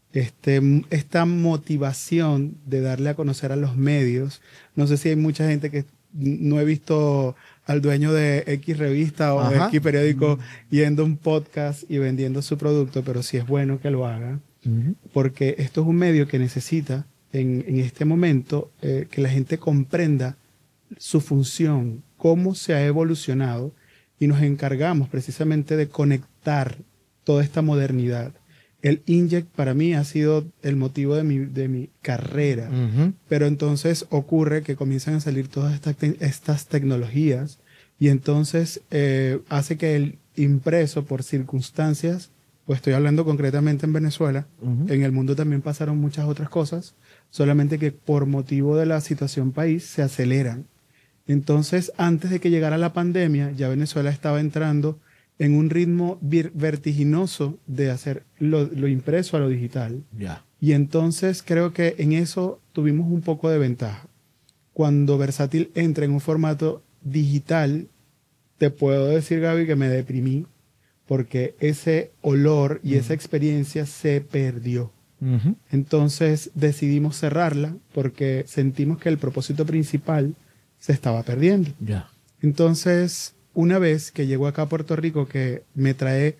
esta motivación de darle a conocer a los medios. No sé si hay mucha gente que no he visto al dueño de X revista o de X periódico yendo a un podcast y vendiendo su producto, pero sí es bueno que lo haga, porque esto es un medio que necesita en este momento que la gente comprenda su función, cómo se ha evolucionado, y nos encargamos precisamente de conectar toda esta modernidad. El Inject para mí ha sido el motivo de mi carrera, pero entonces ocurre que comienzan a salir todas estas tecnologías y entonces hace que el impreso, por circunstancias, pues estoy hablando concretamente en Venezuela, en el mundo también pasaron muchas otras cosas, solamente que por motivo de la situación país se aceleran. Entonces, antes de que llegara la pandemia, ya Venezuela estaba entrando en un ritmo vertiginoso de hacer lo impreso a lo digital. Y entonces creo que en eso tuvimos un poco de ventaja. Cuando Versátil entra en un formato digital, te puedo decir, Gaby, que me deprimí porque ese olor y esa experiencia se perdió. Entonces decidimos cerrarla porque sentimos que el propósito principal se estaba perdiendo. Entonces, una vez que llego acá a Puerto Rico, que me trae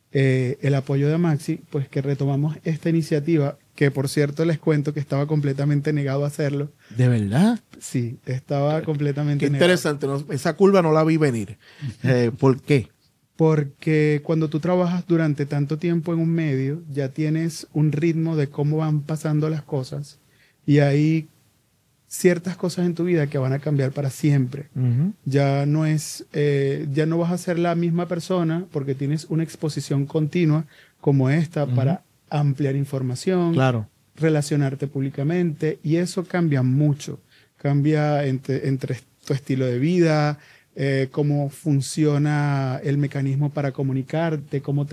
el apoyo de Maxi, pues que retomamos esta iniciativa, que por cierto les cuento que estaba completamente negado a hacerlo. ¿De verdad? Sí, estaba completamente negado. Qué interesante, esa curva no la vi venir. ¿Por qué? Porque cuando tú trabajas durante tanto tiempo en un medio, ya tienes un ritmo de cómo van pasando las cosas y hay ciertas cosas en tu vida que van a cambiar para siempre. Ya no vas a ser la misma persona porque tienes una exposición continua como esta para ampliar información, relacionarte públicamente, y eso cambia mucho. Cambia entre tu estilo de vida, cómo funciona el mecanismo para comunicarte, cómo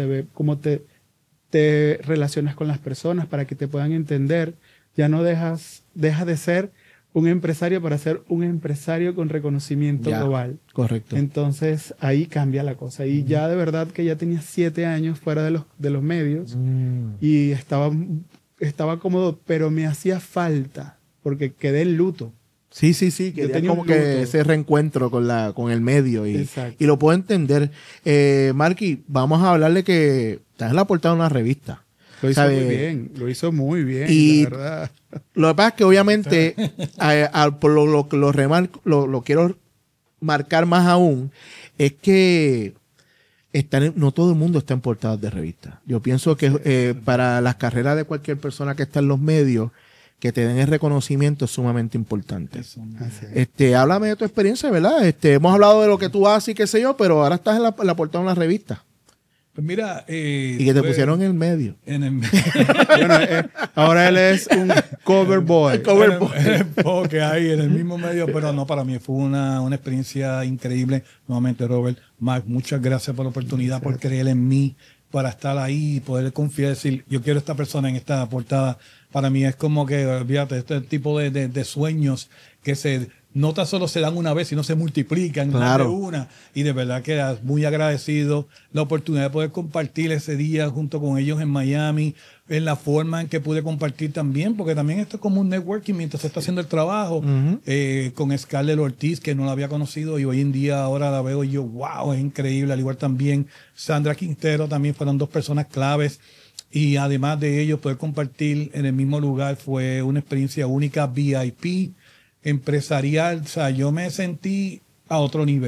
te relacionas con las personas para que te puedan entender. Ya no dejas de ser un empresario para ser un empresario con reconocimiento global. Correcto. Entonces ahí cambia la cosa. Y ya de verdad que ya tenía 7 años fuera de los medios y estaba cómodo, pero me hacía falta porque quedé en luto. Sí, que tenía como que ese reencuentro con el medio y lo puedo entender. Marky, vamos a hablarle que estás en la portada de una revista. Lo hizo muy bien, y la verdad. Lo que pasa es que obviamente por lo quiero marcar más aún, es que no todo el mundo está en portadas de revistas. Yo pienso que para las carreras de cualquier persona que está en los medios, que te den el reconocimiento es sumamente importante. Háblame de tu experiencia, ¿verdad? Hemos hablado de lo que tú haces y qué sé yo, pero ahora estás en la portada de una revista. Pues mira, y que te pusieron en el medio. Bueno, ahora él es un cover boy. Que hay en el mismo medio, pero no, para mí fue una experiencia increíble. Nuevamente, Robert, Mark, muchas gracias por la oportunidad, por creer en mí, para estar ahí y poder confiar, decir, yo quiero a esta persona en esta portada. Para mí es como que, olvídate, este tipo de sueños que no tan solo se dan una vez, sino se multiplican más de una. Y de verdad que muy agradecido la oportunidad de poder compartir ese día junto con ellos en Miami, en la forma en que pude compartir también, porque también esto es como un networking mientras se está haciendo el trabajo, con Scarlett Ortiz, que no la había conocido y hoy en día ahora la veo y yo, wow, es increíble. Al igual también Sandra Quintero, también fueron 2 personas claves. Y además de ello, poder compartir en el mismo lugar fue una experiencia única, VIP, empresarial. O sea, yo me sentí a otro nivel.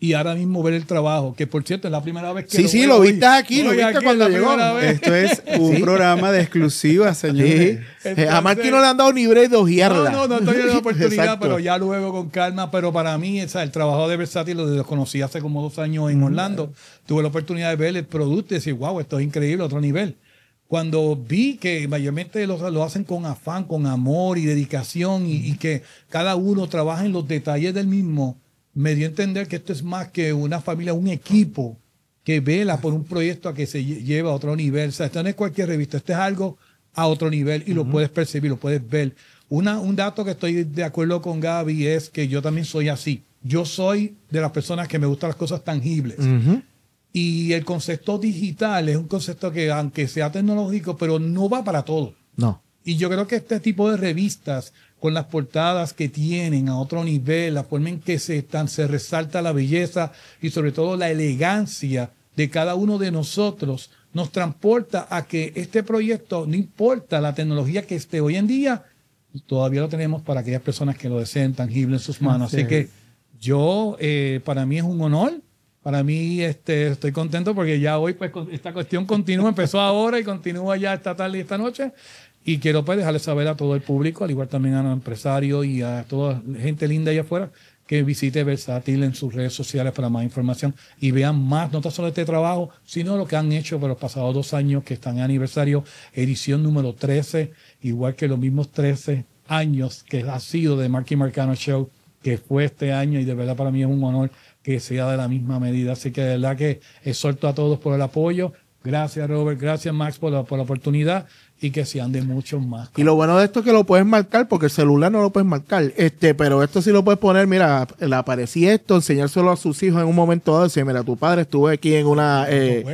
y ahora mismo ver el trabajo, que por cierto es la primera vez que Sí, lo viste aquí, lo viste cuando llegó. Esto es un programa de exclusiva, señores. Entonces, a Marky no le han dado ni break de ojearla. No estoy en la oportunidad, Exacto. pero ya luego con calma. Pero para mí, el trabajo de Versátil lo conocí hace como 2 años en Orlando. Tuve la oportunidad de ver el producto y decir, wow, esto es increíble, otro nivel. Cuando vi que mayormente lo hacen con afán, con amor y dedicación y que cada uno trabaja en los detalles del mismo, me dio a entender que esto es más que una familia, un equipo que vela por un proyecto a que se lleva a otro nivel. O sea, esto no es cualquier revista, esto es algo a otro nivel y lo puedes percibir, lo puedes ver. Un dato que estoy de acuerdo con Gaby es que yo también soy así. Yo soy de las personas que me gustan las cosas tangibles. Y el concepto digital es un concepto que, aunque sea tecnológico, pero no va para todo. No. Y yo creo que este tipo de revistas, con las portadas que tienen a otro nivel, la forma en que se resalta la belleza y sobre todo la elegancia de cada uno de nosotros, nos transporta a que este proyecto, no importa la tecnología que esté hoy en día, todavía lo tenemos para aquellas personas que lo deseen tangible en sus manos. Así que yo, para mí es un honor. Para mí estoy contento porque ya hoy pues esta cuestión continúa, empezó ahora y continúa ya esta tarde y esta noche. Y quiero pues dejarles saber a todo el público, al igual también a los empresarios y a toda gente linda allá afuera, que visite Versátil en sus redes sociales para más información y vean más, no tan solo este trabajo, sino lo que han hecho por los pasados 2 años que están en aniversario, edición número 13, igual que los mismos 13 años que ha sido de Marky Marcano Show, que fue este año, y de verdad para mí es un honor que sea de la misma medida. Así que de verdad que exhorto a todos por el apoyo. Gracias, Robert. Gracias, Max, por la oportunidad y que sean de muchos más. Y lo bueno de esto es que lo puedes marcar, porque el celular no lo puedes marcar. Pero esto sí lo puedes poner, mira, le aparecí esto, enseñárselo a sus hijos en un momento dado, decir, mira, tu padre estuvo aquí en una...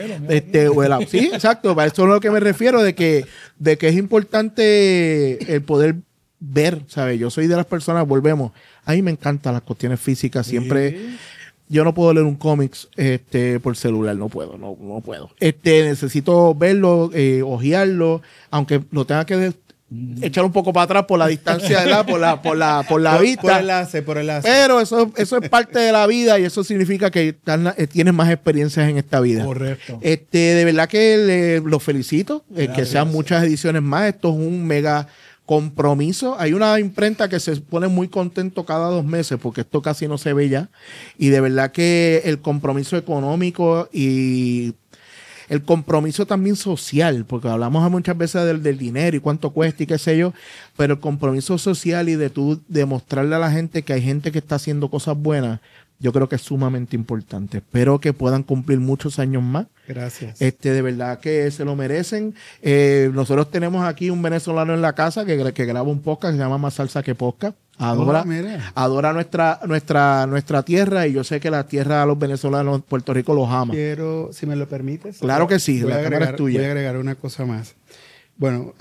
sí, exacto, para eso es a lo que me refiero, de que es importante el poder ver, ¿sabes? Yo soy de las personas, volvemos, a mí me encantan las cuestiones físicas, siempre... Yo no puedo leer un cómics por celular, no puedo. Necesito verlo, ojearlo, aunque lo tenga que echar un poco para atrás por la distancia, ¿verdad? por la vista. Por enlace. Pero eso es parte de la vida y eso significa que tienes más experiencias en esta vida. Correcto. De verdad que los felicito, que sean muchas ediciones más. Esto es un mega compromiso. Hay una imprenta que se pone muy contento cada 2 meses porque esto casi no se ve ya. Y de verdad que el compromiso económico y el compromiso también social, porque hablamos muchas veces del dinero y cuánto cuesta y qué sé yo, pero el compromiso social y de tú demostrarle a la gente que hay gente que está haciendo cosas buenas, yo creo que es sumamente importante. Espero que puedan cumplir muchos años más. Gracias. De verdad que se lo merecen. Nosotros tenemos aquí un venezolano en la casa que graba un podcast que se llama Más Salsa que Podcast. Adora nuestra tierra y yo sé que la tierra a los venezolanos, Puerto Rico los ama. Quiero, si me lo permites. Claro que sí, la cámara es tuya. Voy a agregar una cosa más. Bueno,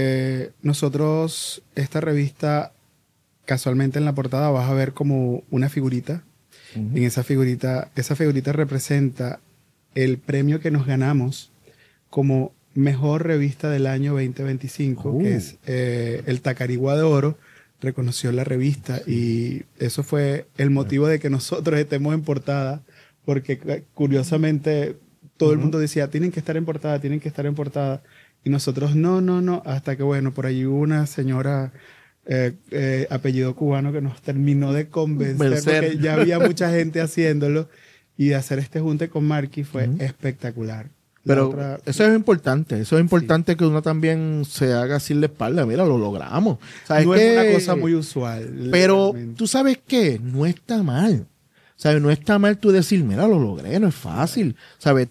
nosotros, esta revista, casualmente en la portada vas a ver como una figurita. En esa figurita representa el premio que nos ganamos como mejor revista del año 2025, que es el Tacarigua de Oro. Reconoció la revista y eso fue el motivo de que nosotros estemos en portada, porque curiosamente todo el mundo decía, tienen que estar en portada, y nosotros no, hasta que bueno, por allí hubo una señora apellido cubano que nos terminó de convencer porque ya había mucha gente haciéndolo, y hacer este junte con Marky fue espectacular. Pero eso es importante, que uno también se haga así la espalda, mira, lo logramos. ¿Sabes no qué? Es una cosa muy usual. Pero tú sabes qué, no está mal. ¿Sabes? No está mal tú decir, mira, lo logré, no es fácil. ¿Sabes?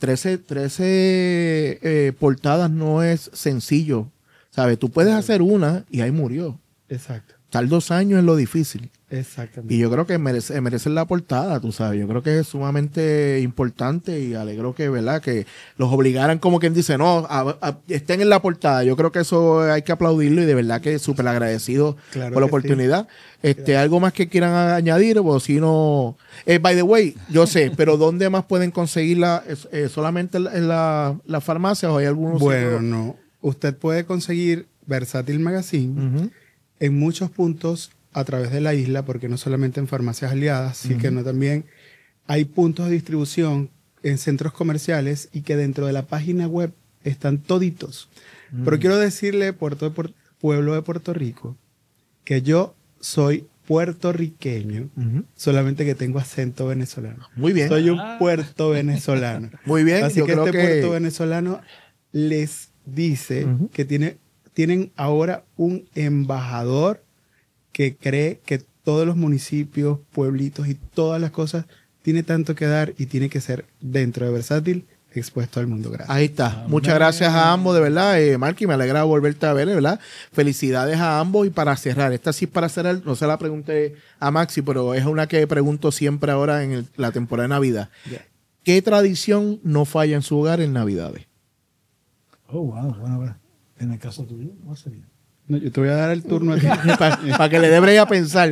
13 portadas no es sencillo. ¿Sabes? Tú puedes hacer una y ahí murió. Exacto. Estar 2 años es lo difícil. Exactamente. Y yo creo que merecen la portada, tú sabes. Yo creo que es sumamente importante y alegro que, ¿verdad? Que los obligaran, como quien dice, no, estén en la portada. Yo creo que eso hay que aplaudirlo y de verdad que súper agradecido por la oportunidad. Sí. ¿Algo más que quieran añadir? O si no... by the way, yo sé, pero ¿dónde más pueden conseguirla? ¿Solamente en la farmacia o hay algunos sitios? No. Usted puede conseguir Versátil Magazine en muchos puntos a través de la isla, porque no solamente en farmacias aliadas, sino que no también hay puntos de distribución en centros comerciales y que dentro de la página web están toditos. Pero quiero decirle, pueblo de Puerto Rico, que yo soy puertorriqueño, solamente que tengo acento venezolano. Muy bien. Soy un puerto venezolano. Muy bien. Así que este puerto venezolano les dice que tienen ahora un embajador que cree que todos los municipios, pueblitos y todas las cosas tiene tanto que dar y tiene que ser dentro de Versátil expuesto al mundo. Gracias. Ahí está. Muchas gracias a ambos, de verdad. Marky, me alegra volverte a ver, de verdad. Felicidades a ambos. Y para cerrar, esta sí es para cerrar, no se la pregunté a Maxi, pero es una que pregunto siempre ahora en la temporada de Navidad. Yeah. ¿Qué tradición no falla en su hogar en Navidades? Oh, wow. Bueno, en el caso tuyo, ¿cuál sería? No, yo te voy a dar el turno a ti. para que le dé break a pensar.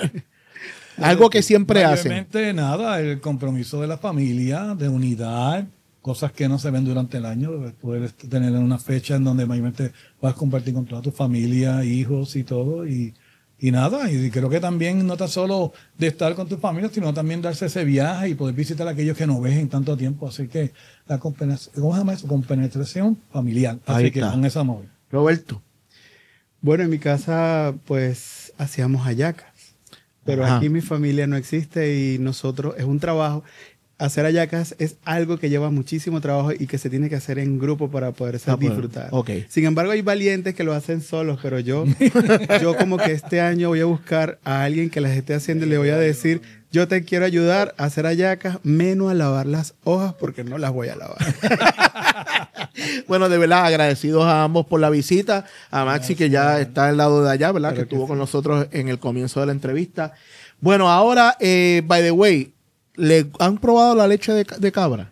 Algo que siempre hacen. Obviamente, nada, el compromiso de la familia, de unidad, cosas que no se ven durante el año, poder tener una fecha en donde mayormente vas a compartir con toda tu familia, hijos y todo, y nada, y creo que también no tan solo de estar con tu familia, sino también darse ese viaje y poder visitar a aquellos que no ves en tanto tiempo, así que la ¿cómo se llama eso? Compenetración familiar, así que con esa móvil. Roberto. Bueno, en mi casa pues hacíamos hallacas, pero aquí mi familia no existe y nosotros, es un trabajo. Hacer hallacas es algo que lleva muchísimo trabajo y que se tiene que hacer en grupo para poder disfrutar. Okay. Sin embargo, hay valientes que lo hacen solos, pero yo como que este año voy a buscar a alguien que las esté haciendo y le voy a decir, yo te quiero ayudar a hacer hallacas, menos a lavar las hojas porque no las voy a lavar. Bueno, de verdad, agradecidos a ambos por la visita. A Maxi, que ya está al lado de allá, ¿verdad? Que estuvo con nosotros en el comienzo de la entrevista. Bueno, ahora, by the way, ¿le han probado la leche de cabra?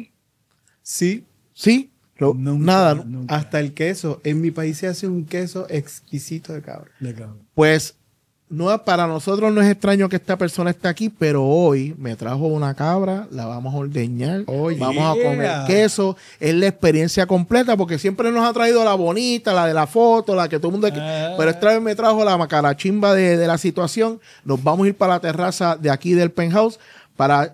Sí. ¿Sí? Nada. Nunca. Hasta el queso. En mi país se hace un queso exquisito de cabra. Pues para nosotros no es extraño que esta persona esté aquí, pero hoy me trajo una cabra, la vamos a ordeñar, vamos a comer queso. Es la experiencia completa porque siempre nos ha traído la bonita, la de la foto, la que todo el mundo... Pero esta vez me trajo la macarachimba de la situación. Nos vamos a ir para la terraza de aquí del penthouse para,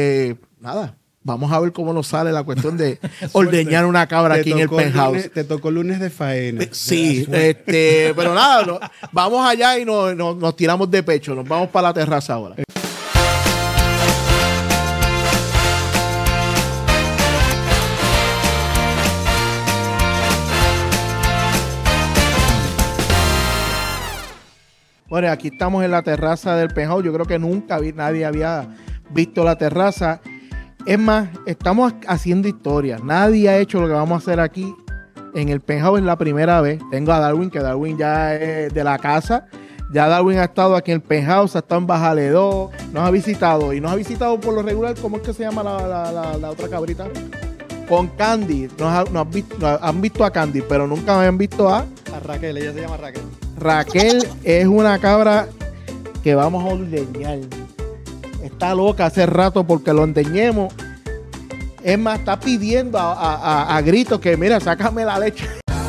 vamos a ver cómo nos sale la cuestión de ordeñar una cabra aquí en el penthouse. Te tocó lunes de faena. Sí, pero nada, vamos allá y nos tiramos de pecho. Nos vamos para la terraza ahora. Bueno, aquí estamos en la terraza del penthouse. Yo creo que nunca nadie había visto la terraza. Es más, estamos haciendo historia. Nadie ha hecho lo que vamos a hacer aquí en el penthouse. Es la primera vez. Tengo a Darwin, que Darwin ya es de la casa. Ya Darwin ha estado aquí en el penthouse, ha estado en Bajaledó, nos ha visitado. Y nos ha visitado por lo regular, ¿cómo es que se llama la otra cabrita? Con Candy. Han visto a Candy, pero nunca me habían visto a Raquel. Ella se llama Raquel. Raquel es una cabra que vamos a ordeñar. Está loca hace rato porque lo ordeñemos. Es más, está pidiendo a gritos que, mira, sácame la leche.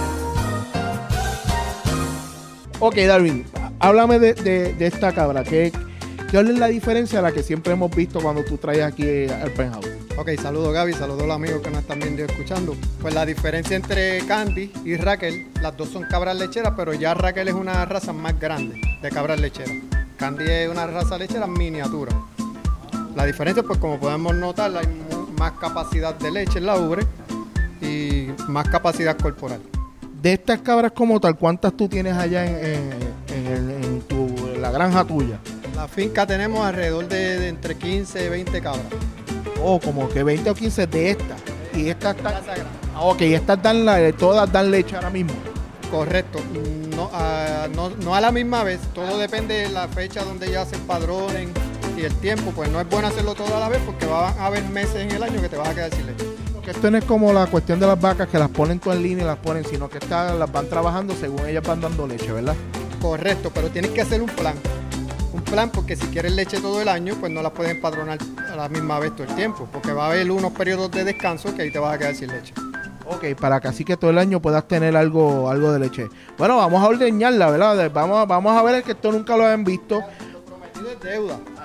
Ok, Darwin, háblame de esta cabra. ¿Qué es la diferencia a la que siempre hemos visto cuando tú traes aquí al penthouse? Ok, saludos Gaby, saludos a los amigos que nos están viendo y escuchando. Pues la diferencia entre Candy y Raquel, las dos son cabras lecheras, pero ya Raquel es una raza más grande de cabras lecheras. Candy es una raza lechera miniatura. La diferencia, pues como podemos notar, hay más capacidad de leche en la ubre y más capacidad corporal. De estas cabras como tal, ¿cuántas tú tienes allá en la granja tuya? En la finca tenemos alrededor de entre 15 y 20 cabras. Oh, como que 20 o 15 de estas. Y estas están... Ok, estas todas dan leche ahora mismo. Correcto. No a la misma vez. Todo depende de la fecha donde ya se empadronen y el tiempo. Pues no es bueno hacerlo todo a la vez porque va a haber meses en el año que te vas a quedar sin leche. Porque esto no es como la cuestión de las vacas que las ponen todas en línea y las ponen, sino que estas las van trabajando según ellas van dando leche, ¿verdad? Correcto, pero tienes que hacer un plan. Un plan porque si quieres leche todo el año, pues no las puedes empadronar a la misma vez todo el tiempo. Porque va a haber unos periodos de descanso que ahí te vas a quedar sin leche. Ok, para que así que todo el año puedas tener algo de leche. Bueno, vamos a ordeñarla, ¿verdad? Vamos a ver que esto nunca lo habían visto. Lo prometido es deuda.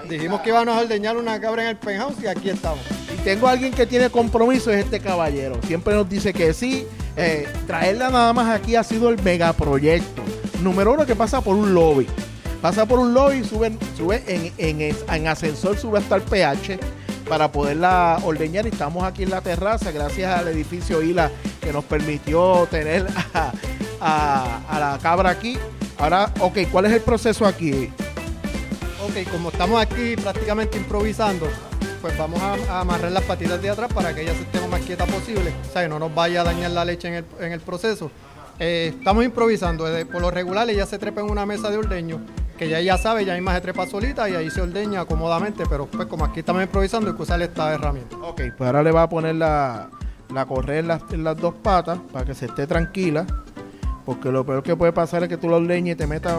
Dijimos que íbamos a ordeñar una cabra en el penthouse y aquí estamos. Y tengo a alguien que tiene compromiso, es este caballero. Siempre nos dice que sí. Traerla nada más aquí ha sido el megaproyecto. Número 1, que pasa por un lobby. Pasa por un lobby, sube en ascensor, sube hasta el PH para poderla ordeñar. Y estamos aquí en la terraza, gracias al edificio ILA que nos permitió tener a la cabra aquí. Ahora, ok, ¿cuál es el proceso aquí? Ok, como estamos aquí prácticamente improvisando, pues vamos a amarrar las patitas de atrás para que ella se esté lo más quieta posible, o sea, que no nos vaya a dañar la leche en el proceso. Estamos improvisando, por lo regular ella se trepa en una mesa de ordeño, que ya sabe, ya misma se trepa solita y ahí se ordeña cómodamente, pero pues como aquí estamos improvisando hay que usar esta herramienta. Ok, pues ahora le va a poner la correa en las dos patas para que se esté tranquila, porque lo peor que puede pasar es que tú la ordeñes y te metas...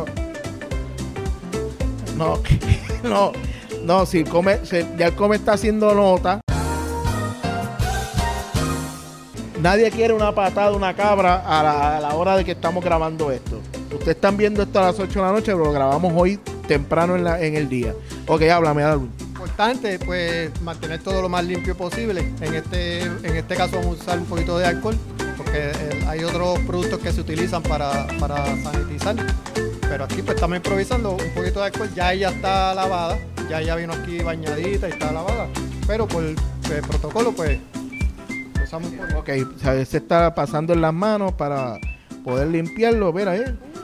No, si ya el come está haciendo nota. Nadie quiere una patada de una cabra a la hora de que estamos grabando esto. Ustedes están viendo esto a las 8 de la noche, pero lo grabamos hoy temprano en el día. Ok, háblame, Darwin. Importante, pues, mantener todo lo más limpio posible. En este caso vamos a usar un poquito de alcohol, porque hay otros productos que se utilizan para sanitizar. Pero aquí pues estamos improvisando un poquito de alcohol. Ya ella está lavada, ya ella vino aquí bañadita y está lavada. Pero por el protocolo, pues, usamos un poquito. Ok, se está pasando en las manos para poder limpiarlo. Mira,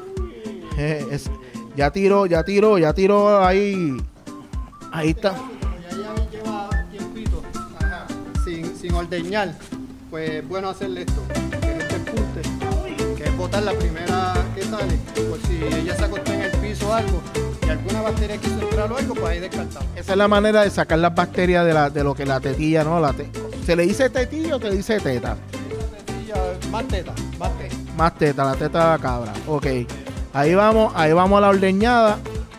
ya tiró ahí. Ahí está. Ya ella lleva tiempito sin ordeñar. Pues bueno hacerle esto, que es este punte, que es botar la primera que sale, por si ella se acostó en el piso o algo, y alguna bacteria quiso entrar o algo, pues ahí descartamos. Esa es la manera de sacar las bacterias de lo que la tetilla, ¿no? ¿Se le dice tetilla o se le dice teta? Más teta. Más teta, la teta de la cabra. Ok. Ahí vamos a la ordeñada.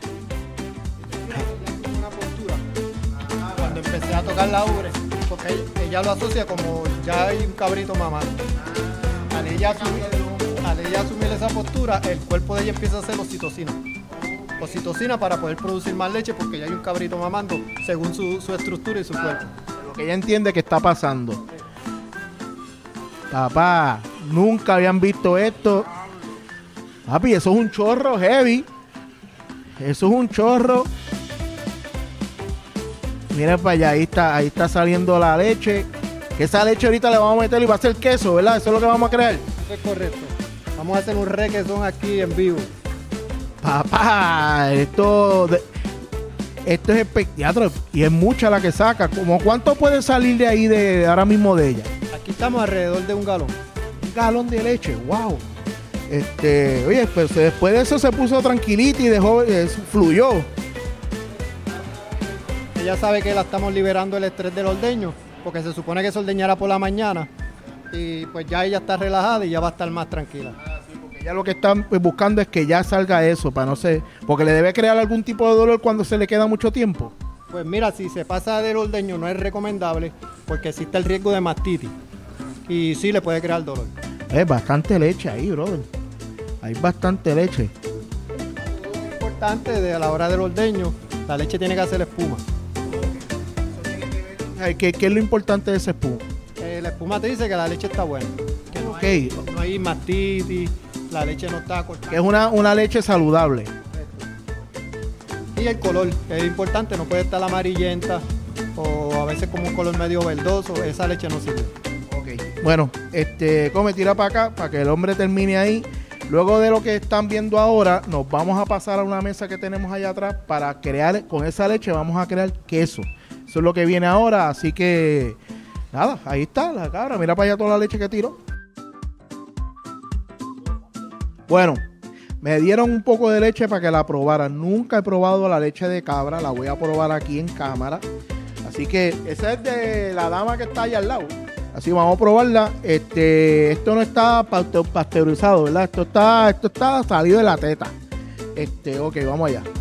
Una postura. Cuando empecé a tocar la ubre, porque ella lo asocia como ya hay un cabrito mamando. Al ella asumir esa postura, el cuerpo de ella empieza a hacer oxitocina para poder producir más leche, porque ya hay un cabrito mamando según su estructura y su cuerpo. Lo que ella entiende que está pasando. Papá, nunca habían visto esto. Papi, eso es un chorro heavy. Eso es un chorro. Miren para allá, ahí está saliendo la leche. Que esa leche ahorita le vamos a meter y va a ser queso, ¿verdad? Eso es lo que vamos a crear. Eso es correcto. Vamos a hacer un requesón aquí en vivo. Papá, esto es espectacular. Y es mucha la que saca. ¿Cuánto puede salir de ahí ahora mismo de ella? Aquí estamos alrededor de un galón. Un galón de leche, wow. Oye, pues después de eso se puso tranquilita y fluyó. Ella sabe que la estamos liberando el estrés del ordeño, porque se supone que se ordeñara por la mañana. Y pues ya ella está relajada y ya va a estar más tranquila. Sí, porque ella lo que está buscando es que ya salga eso, para no sé, porque le debe crear algún tipo de dolor cuando se le queda mucho tiempo. Pues mira, si se pasa del ordeño no es recomendable, porque existe el riesgo de mastitis. Y sí le puede crear dolor. Es bastante leche ahí, brother. Hay bastante leche. Lo importante de a la hora del ordeño, la leche tiene que hacer espuma. ¿Qué es lo importante de esa espuma? La espuma te dice que la leche está buena. Que no hay mastitis, la leche no está cortada. Que es una leche saludable. Y el color es importante, no puede estar amarillenta o a veces como un color medio verdoso, esa leche no sirve. Ok, bueno, come, tira para acá para que el hombre termine ahí. Luego de lo que están viendo ahora, nos vamos a pasar a una mesa que tenemos allá atrás para crear, con esa leche vamos a crear queso. Eso es lo que viene ahora, así que nada, ahí está la cabra, mira para allá toda la leche que tiró. Bueno, me dieron un poco de leche para que la probara. Nunca he probado la leche de cabra, la voy a probar aquí en cámara. Así que esa es de la dama que está allá al lado. Así vamos a probarla. Esto no está pasteurizado, ¿verdad? Esto está salido de la teta. Ok, vamos allá.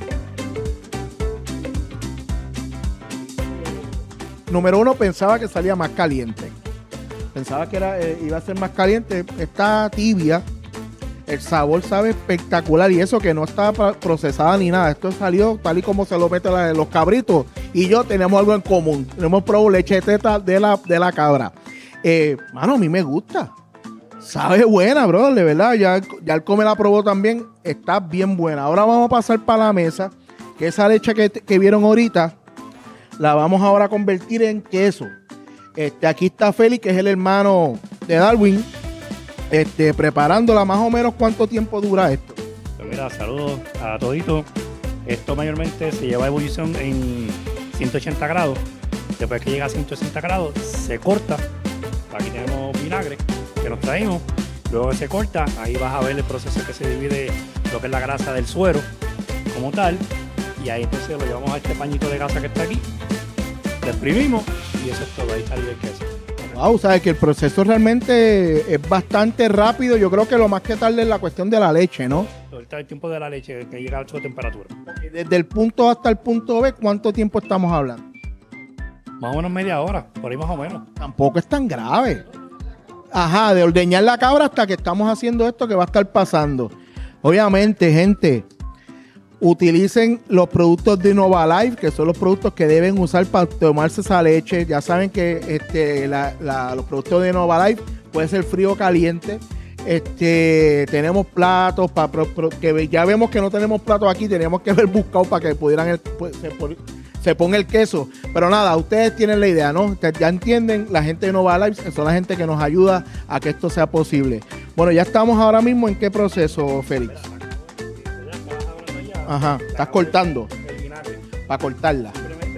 Número 1, pensaba que salía más caliente. Pensaba que iba a ser más caliente. Está tibia. El sabor sabe espectacular y eso que no está procesada ni nada. Esto salió tal y como se lo meten los cabritos. Y yo tenemos algo en común. Hemos probado leche de teta de la cabra. Mano, a mí me gusta. Sabe buena, bro, de verdad. Ya el come la probó también. Está bien buena. Ahora vamos a pasar para la mesa. Que esa leche que vieron ahorita, la vamos ahora a convertir en queso. Aquí está Félix, que es el hermano de Darwin, preparándola. Más o menos, ¿cuánto tiempo dura esto? Pues mira, saludos a toditos. Esto mayormente se lleva a ebullición en 180 grados. Después que llega a 160 grados, se corta. Aquí tenemos vinagre que nos traímos. Luego que se corta, ahí vas a ver el proceso que se divide lo que es la grasa del suero como tal. Y ahí entonces lo llevamos a este pañito de gasa que está aquí. Lo exprimimos y eso es todo. Ahí sale el queso. Wow, sabes que el proceso realmente es bastante rápido. Yo creo que lo más que tarda es la cuestión de la leche, ¿no? Ahorita el tiempo de la leche que llega a su temperatura. Desde el punto A hasta el punto B, ¿cuánto tiempo estamos hablando? Más o menos media hora, por ahí más o menos. Tampoco es tan grave. Ajá, de ordeñar la cabra hasta que estamos haciendo esto que va a estar pasando. Obviamente, gente, utilicen los productos de Novalife, que son los productos que deben usar para tomarse esa leche. Ya saben que los productos de Novalife puede ser frío o caliente. Tenemos platos que ya vemos que no tenemos platos aquí, teníamos que haber buscado para que pudieran se ponga el queso. Pero nada, ustedes tienen la idea, ¿no? Ya entienden, la gente de Novalife son la gente que nos ayuda a que esto sea posible. Bueno, ya estamos ahora mismo en qué proceso, Félix. Ajá, estás cortando para cortarla.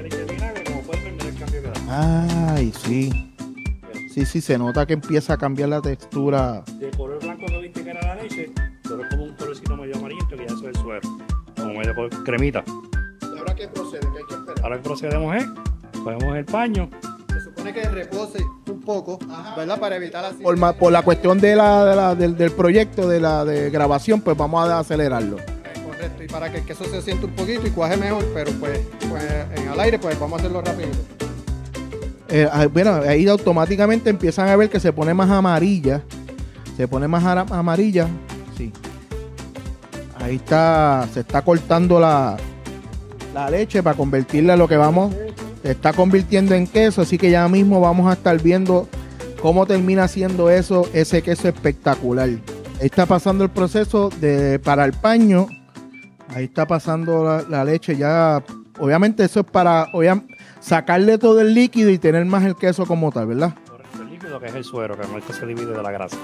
Ay, sí. Sí, se nota que empieza a cambiar la textura. De color blanco no viste que era la leche, pero es como un colorcito medio amarillento que ya eso es el suero, como medio cremita. ¿Y ahora qué procede? ¿Qué hay que esperar? Ahora que procedemos es, cogemos el paño. Se supone que repose un poco, ¿verdad? Para evitar así. Por la cuestión del proyecto de grabación, pues vamos a acelerarlo. Correcto, y para que el queso se siente un poquito y cuaje mejor, pero pues en al aire, pues vamos a hacerlo rápido. Bueno, ahí automáticamente empiezan a ver que se pone más amarilla. Se pone más amarilla. Sí. Ahí se está cortando la leche para convertirla en lo que se está convirtiendo en queso. Así que ya mismo vamos a estar viendo cómo termina siendo ese queso espectacular. Ahí está pasando el proceso para el paño. Ahí está pasando la leche ya. Obviamente eso es para sacarle todo el líquido y tener más el queso como tal, ¿verdad? El líquido que es el suero, que no es que se divide de la grasa.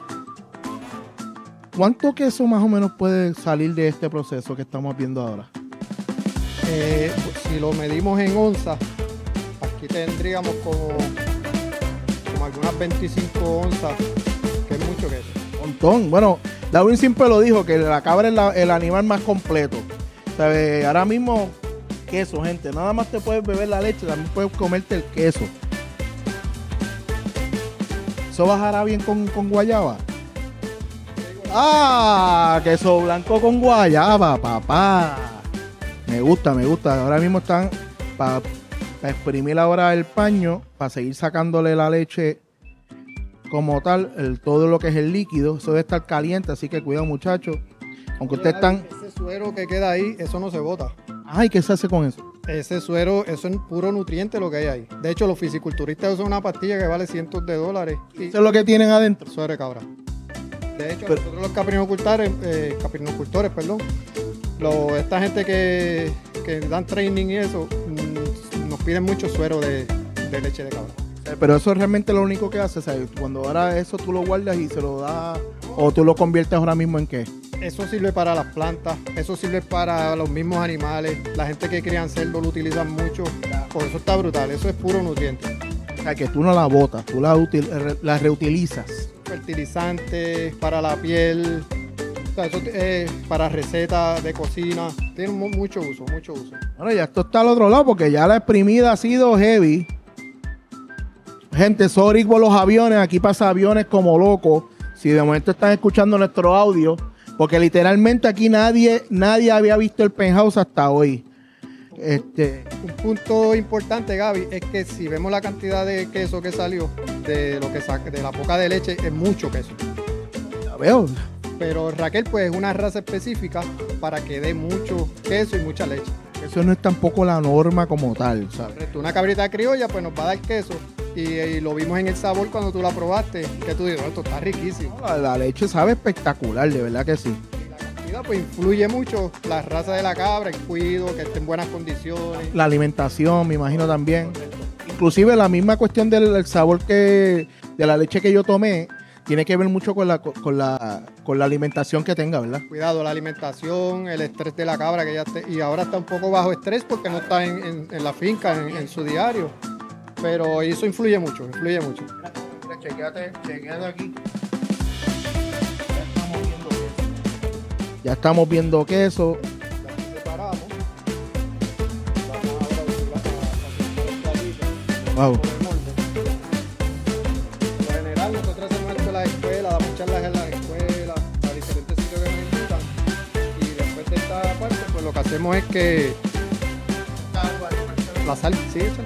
¿Cuánto queso más o menos puede salir de este proceso que estamos viendo ahora? Si lo medimos en onzas, aquí tendríamos como algunas 25 onzas, que es mucho queso. Un montón. Bueno, Darwin siempre lo dijo, que la cabra es el animal más completo. ¿Sabe? Ahora mismo, queso, gente. Nada más te puedes beber la leche, también puedes comerte el queso. ¿Eso bajará bien con guayaba? ¡Ah! Queso blanco con guayaba, papá. Me gusta. Ahora mismo están para exprimir ahora el paño, para seguir sacándole la leche como tal, todo lo que es el líquido. Eso debe estar caliente, así que cuidado, muchachos. Aunque ustedes están... Ese suero que queda ahí, eso no se bota. Ay, ¿qué se hace con eso? Ese suero, eso es puro nutriente lo que hay ahí. De hecho, los fisiculturistas usan una pastilla que vale cientos de dólares. ¿Eso es lo que tienen adentro? Suero de cabra. De hecho, nosotros los caprinocultores, esta gente que dan training y eso, nos piden mucho suero de leche de cabra. Pero eso es realmente lo único que hace, ¿sabes? Cuando ahora eso tú lo guardas y se lo das, o tú lo conviertes ahora mismo en qué. Eso sirve para las plantas, eso sirve para los mismos animales. La gente que crían cerdo lo utilizan mucho. Por eso está brutal, eso es puro nutriente. O sea, que tú no la botas, tú la reutilizas. Fertilizantes, para la piel, o sea, eso para recetas de cocina. Tiene mucho uso. Bueno, ya esto está al otro lado porque ya la exprimida ha sido heavy. Gente, sorry por los aviones, aquí pasa aviones como locos. Si de momento están escuchando nuestro audio, porque literalmente aquí nadie había visto el penthouse hasta hoy. Un punto importante, Gaby, es que si vemos la cantidad de queso que salió de la boca de leche, es mucho queso. Ya veo. Pero Raquel pues es una raza específica para que dé mucho queso y mucha leche. Eso no es tampoco la norma como tal, ¿sabes? Correcto. Una cabrita criolla pues nos va a dar queso y lo vimos en el sabor cuando tú la probaste, que tú dices, esto está riquísimo. La leche sabe espectacular, de verdad que sí. Y la cantidad pues influye mucho la raza de la cabra, el cuido, que esté en buenas condiciones. La alimentación, me imagino también. Inclusive la misma cuestión del sabor de la leche que yo tomé tiene que ver mucho con la alimentación que tenga, ¿verdad? Cuidado, la alimentación, el estrés de la cabra, que y ahora está un poco bajo estrés porque no está en la finca, en su diario. Pero eso influye mucho, influye mucho. Mira, chequéate aquí. Ya estamos viendo queso. Ya separamos. Vamos ahora a Wow. Por general, nosotros hacemos esto en la escuela, damos charlas en la escuela, a diferentes sitios que nos invitan. Y después de esta parte, pues lo que hacemos es que la sal, sí, eso.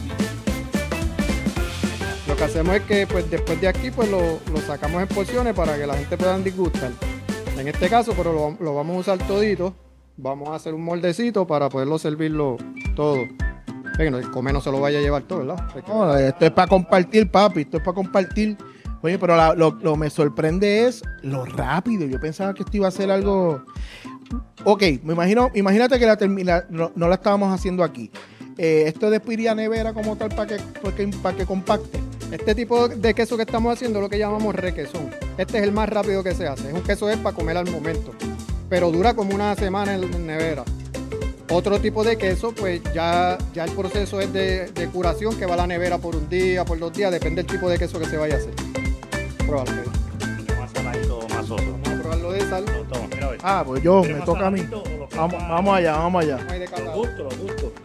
Lo que hacemos es que pues después de aquí pues lo sacamos en porciones para que la gente pueda disgustar. En este caso, pero lo vamos a usar todito. Vamos a hacer un moldecito para poderlo servirlo todo. Bueno, el comer no se lo vaya a llevar todo, ¿verdad? No, esto es para compartir, papi. Esto es para compartir. Oye, pero lo me sorprende es lo rápido. Yo pensaba que esto iba a ser algo... Ok, imagínate que no la estábamos haciendo aquí. Esto después iría a nevera como tal para que compacte. Este tipo de queso que estamos haciendo es lo que llamamos requesón. Este es el más rápido que se hace. Es un queso para comer al momento, pero dura como una semana en nevera. Otro tipo de queso, pues ya el proceso es de curación, que va a la nevera por un día, por 2 días, depende del tipo de queso que se vaya a hacer. Pruébalo. Más saladito o más soso. Vamos a probarlo de sal. Toma, mira, a ver. Ah, pues me toca a mí. Vamos allá. No hay de cada Los gustos.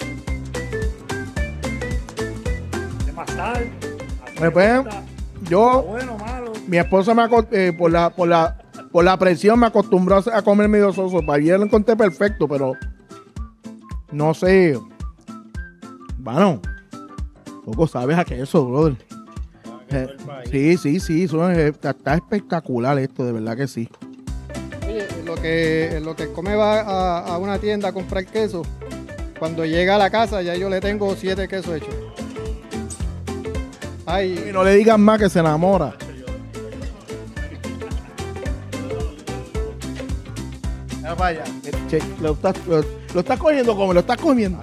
De más sal. Me pueden, yo, Bueno, malo. mi esposa por la presión me acostumbró a comer medio soso. Para ayer lo encontré perfecto, pero no sé. Bueno, poco sabes a queso, brother. Sí, está espectacular esto, de verdad que sí. Oye, en lo que come va a una tienda a comprar queso, cuando llega a la casa ya yo le tengo 7 quesos hechos. Ay, Y no le digan más que se enamora. Ya vaya. Lo estás cogiendo como lo estás comiendo.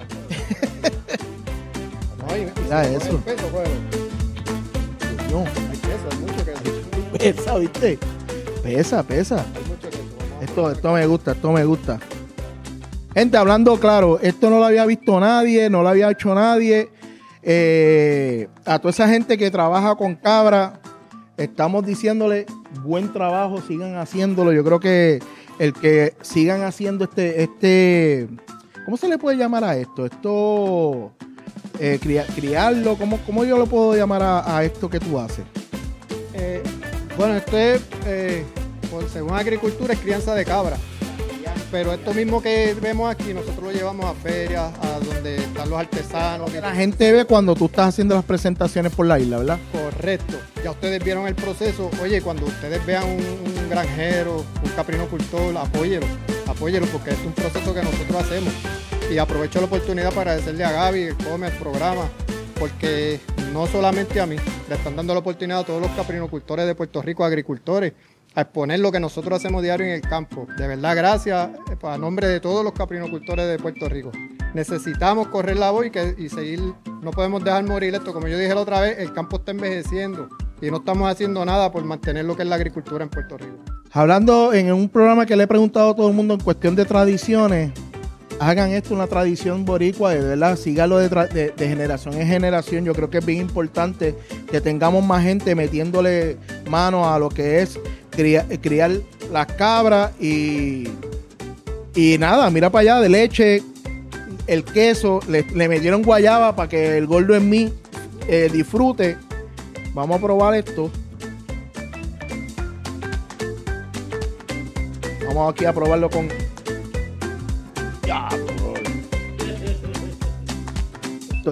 ay, Mira si le eso. pones peso, cógelo. No, Hay queso, hay mucho queso. pesa, ¿viste? Pesa. Hay mucho queso. Vamos a Esto me gusta. Gente, hablando claro, esto no lo había visto nadie, no lo había hecho nadie. A toda esa gente que trabaja con cabra, estamos diciéndole buen trabajo, sigan haciéndolo. Yo creo que el que sigan haciendo ¿cómo se le puede llamar a esto? Criarlo, ¿cómo yo lo puedo llamar a esto que tú haces? Bueno, esto es, según agricultura, es crianza de cabra. Pero esto mismo que vemos aquí, nosotros lo llevamos a ferias, a donde están los artesanos. La gente ve cuando tú estás haciendo las presentaciones por la isla, ¿verdad? Correcto. Ya ustedes vieron el proceso. Oye, cuando ustedes vean un granjero, un caprinocultor, apóyelo porque es un proceso que nosotros hacemos. Y aprovecho la oportunidad para agradecerle a Gaby, que come el programa, porque no solamente a mí, le están dando la oportunidad a todos los caprinocultores de Puerto Rico, agricultores, a exponer lo que nosotros hacemos diario en el campo. De verdad, gracias a nombre de todos los caprinocultores de Puerto Rico. Necesitamos correr la voz y seguir, no podemos dejar morir esto. Como yo dije la otra vez, el campo está envejeciendo y no estamos haciendo nada por mantener lo que es la agricultura en Puerto Rico. Hablando en un programa que le he preguntado a todo el mundo en cuestión de tradiciones, hagan esto una tradición boricua, de verdad, síganlo de generación en generación. Yo creo que es bien importante que tengamos más gente metiéndole mano a lo que es criar las cabras y nada, mira para allá, de leche, el queso, le metieron guayaba para que el gordo en mí disfrute. Vamos a probar esto. Vamos aquí a probarlo con... Ya, esto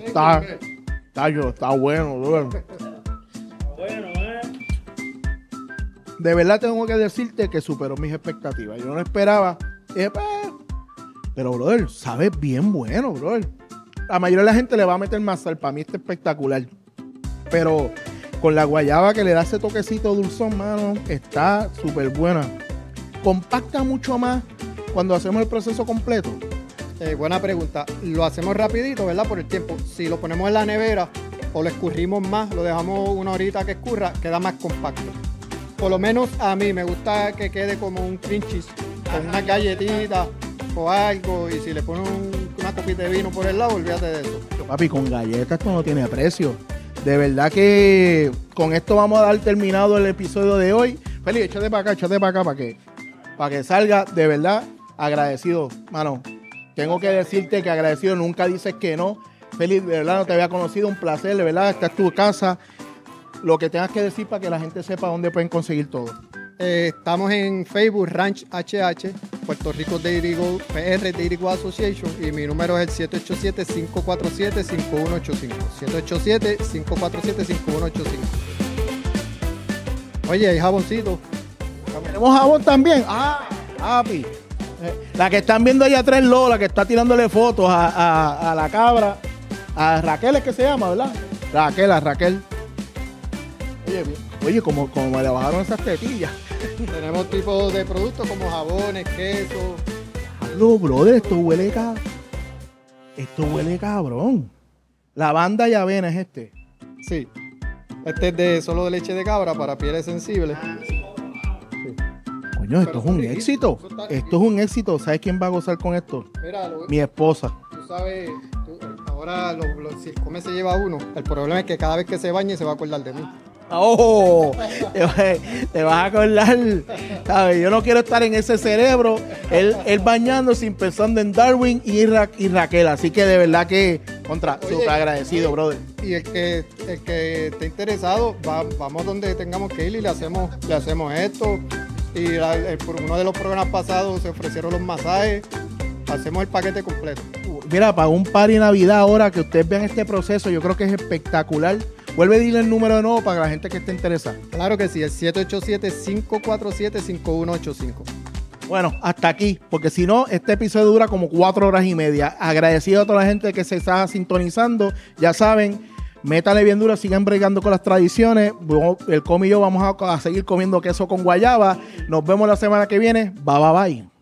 está bueno, bro. Bueno, de verdad tengo que decirte que superó mis expectativas. Yo no esperaba. Dije, pues, pero, brother, sabe bien bueno, brother. La mayoría de la gente le va a meter más sal. Para mí está espectacular. Pero con la guayaba que le da ese toquecito dulzón, mano, está súper buena. Compacta mucho más cuando hacemos el proceso completo. Buena pregunta. Lo hacemos rapidito, ¿verdad? Por el tiempo. Si lo ponemos en la nevera o lo escurrimos más, lo dejamos una horita que escurra, queda más compacto. Por lo menos a mí me gusta que quede como un cream cheese, con unas galletitas o algo, y si le pones una copita de vino por el lado, olvídate de eso. Papi, con galletas esto no tiene precio. De verdad que con esto vamos a dar terminado el episodio de hoy. Feli, échate para acá para que salga. De verdad, agradecido, mano. Tengo que decirte que agradecido, nunca dices que no. Feli, de verdad no te había conocido, un placer, de verdad, esta es tu casa. Lo que tengas que decir para que la gente sepa dónde pueden conseguir todo. Estamos en Facebook, Ranch HH, Puerto Rico Dairy Go, PR Dairy Go Association, y mi número es el 787-547-5185. 787-547-5185. Oye, hay jaboncito. ¿Tenemos jabón también? Ah, papi. La que están viendo allá atrás, Lola, que está tirándole fotos a la cabra. A Raquel es que se llama, ¿verdad? Raquel. Oye, como le bajaron esas tetillas. Tenemos tipos de productos como jabones, queso. No, brother, esto huele cabrón. Lavanda y avena es este. Sí. Este es solo de leche de cabra para pieles sensibles. Coño, esto es un éxito. Esto es un éxito. ¿Sabes quién va a gozar con esto? Mira, mi esposa. Tú sabes, ahora si el come se lleva uno. El problema es que cada vez que se bañe se va a acordar de mí. ¡Oh! Te vas a acordar. ¿Sabes? Yo no quiero estar en ese cerebro. Él bañándose, pensando en Darwin y Raquel. Así que de verdad que súper agradecido, brother. Y el que esté interesado, vamos donde tengamos que ir y le hacemos esto. Y por uno de los programas pasados se ofrecieron los masajes. Hacemos el paquete completo. Mira, para un party Navidad ahora, que ustedes vean este proceso, yo creo que es espectacular. Vuelve a decirle el número de nuevo para la gente que esté interesada. Claro que sí, el 787-547-5185. Bueno, hasta aquí, porque si no, este episodio dura como 4 horas y media. Agradecido a toda la gente que se está sintonizando. Ya saben, métale bien duro, sigan bregando con las tradiciones. El Comi y yo vamos a seguir comiendo queso con guayaba. Nos vemos la semana que viene. Bye.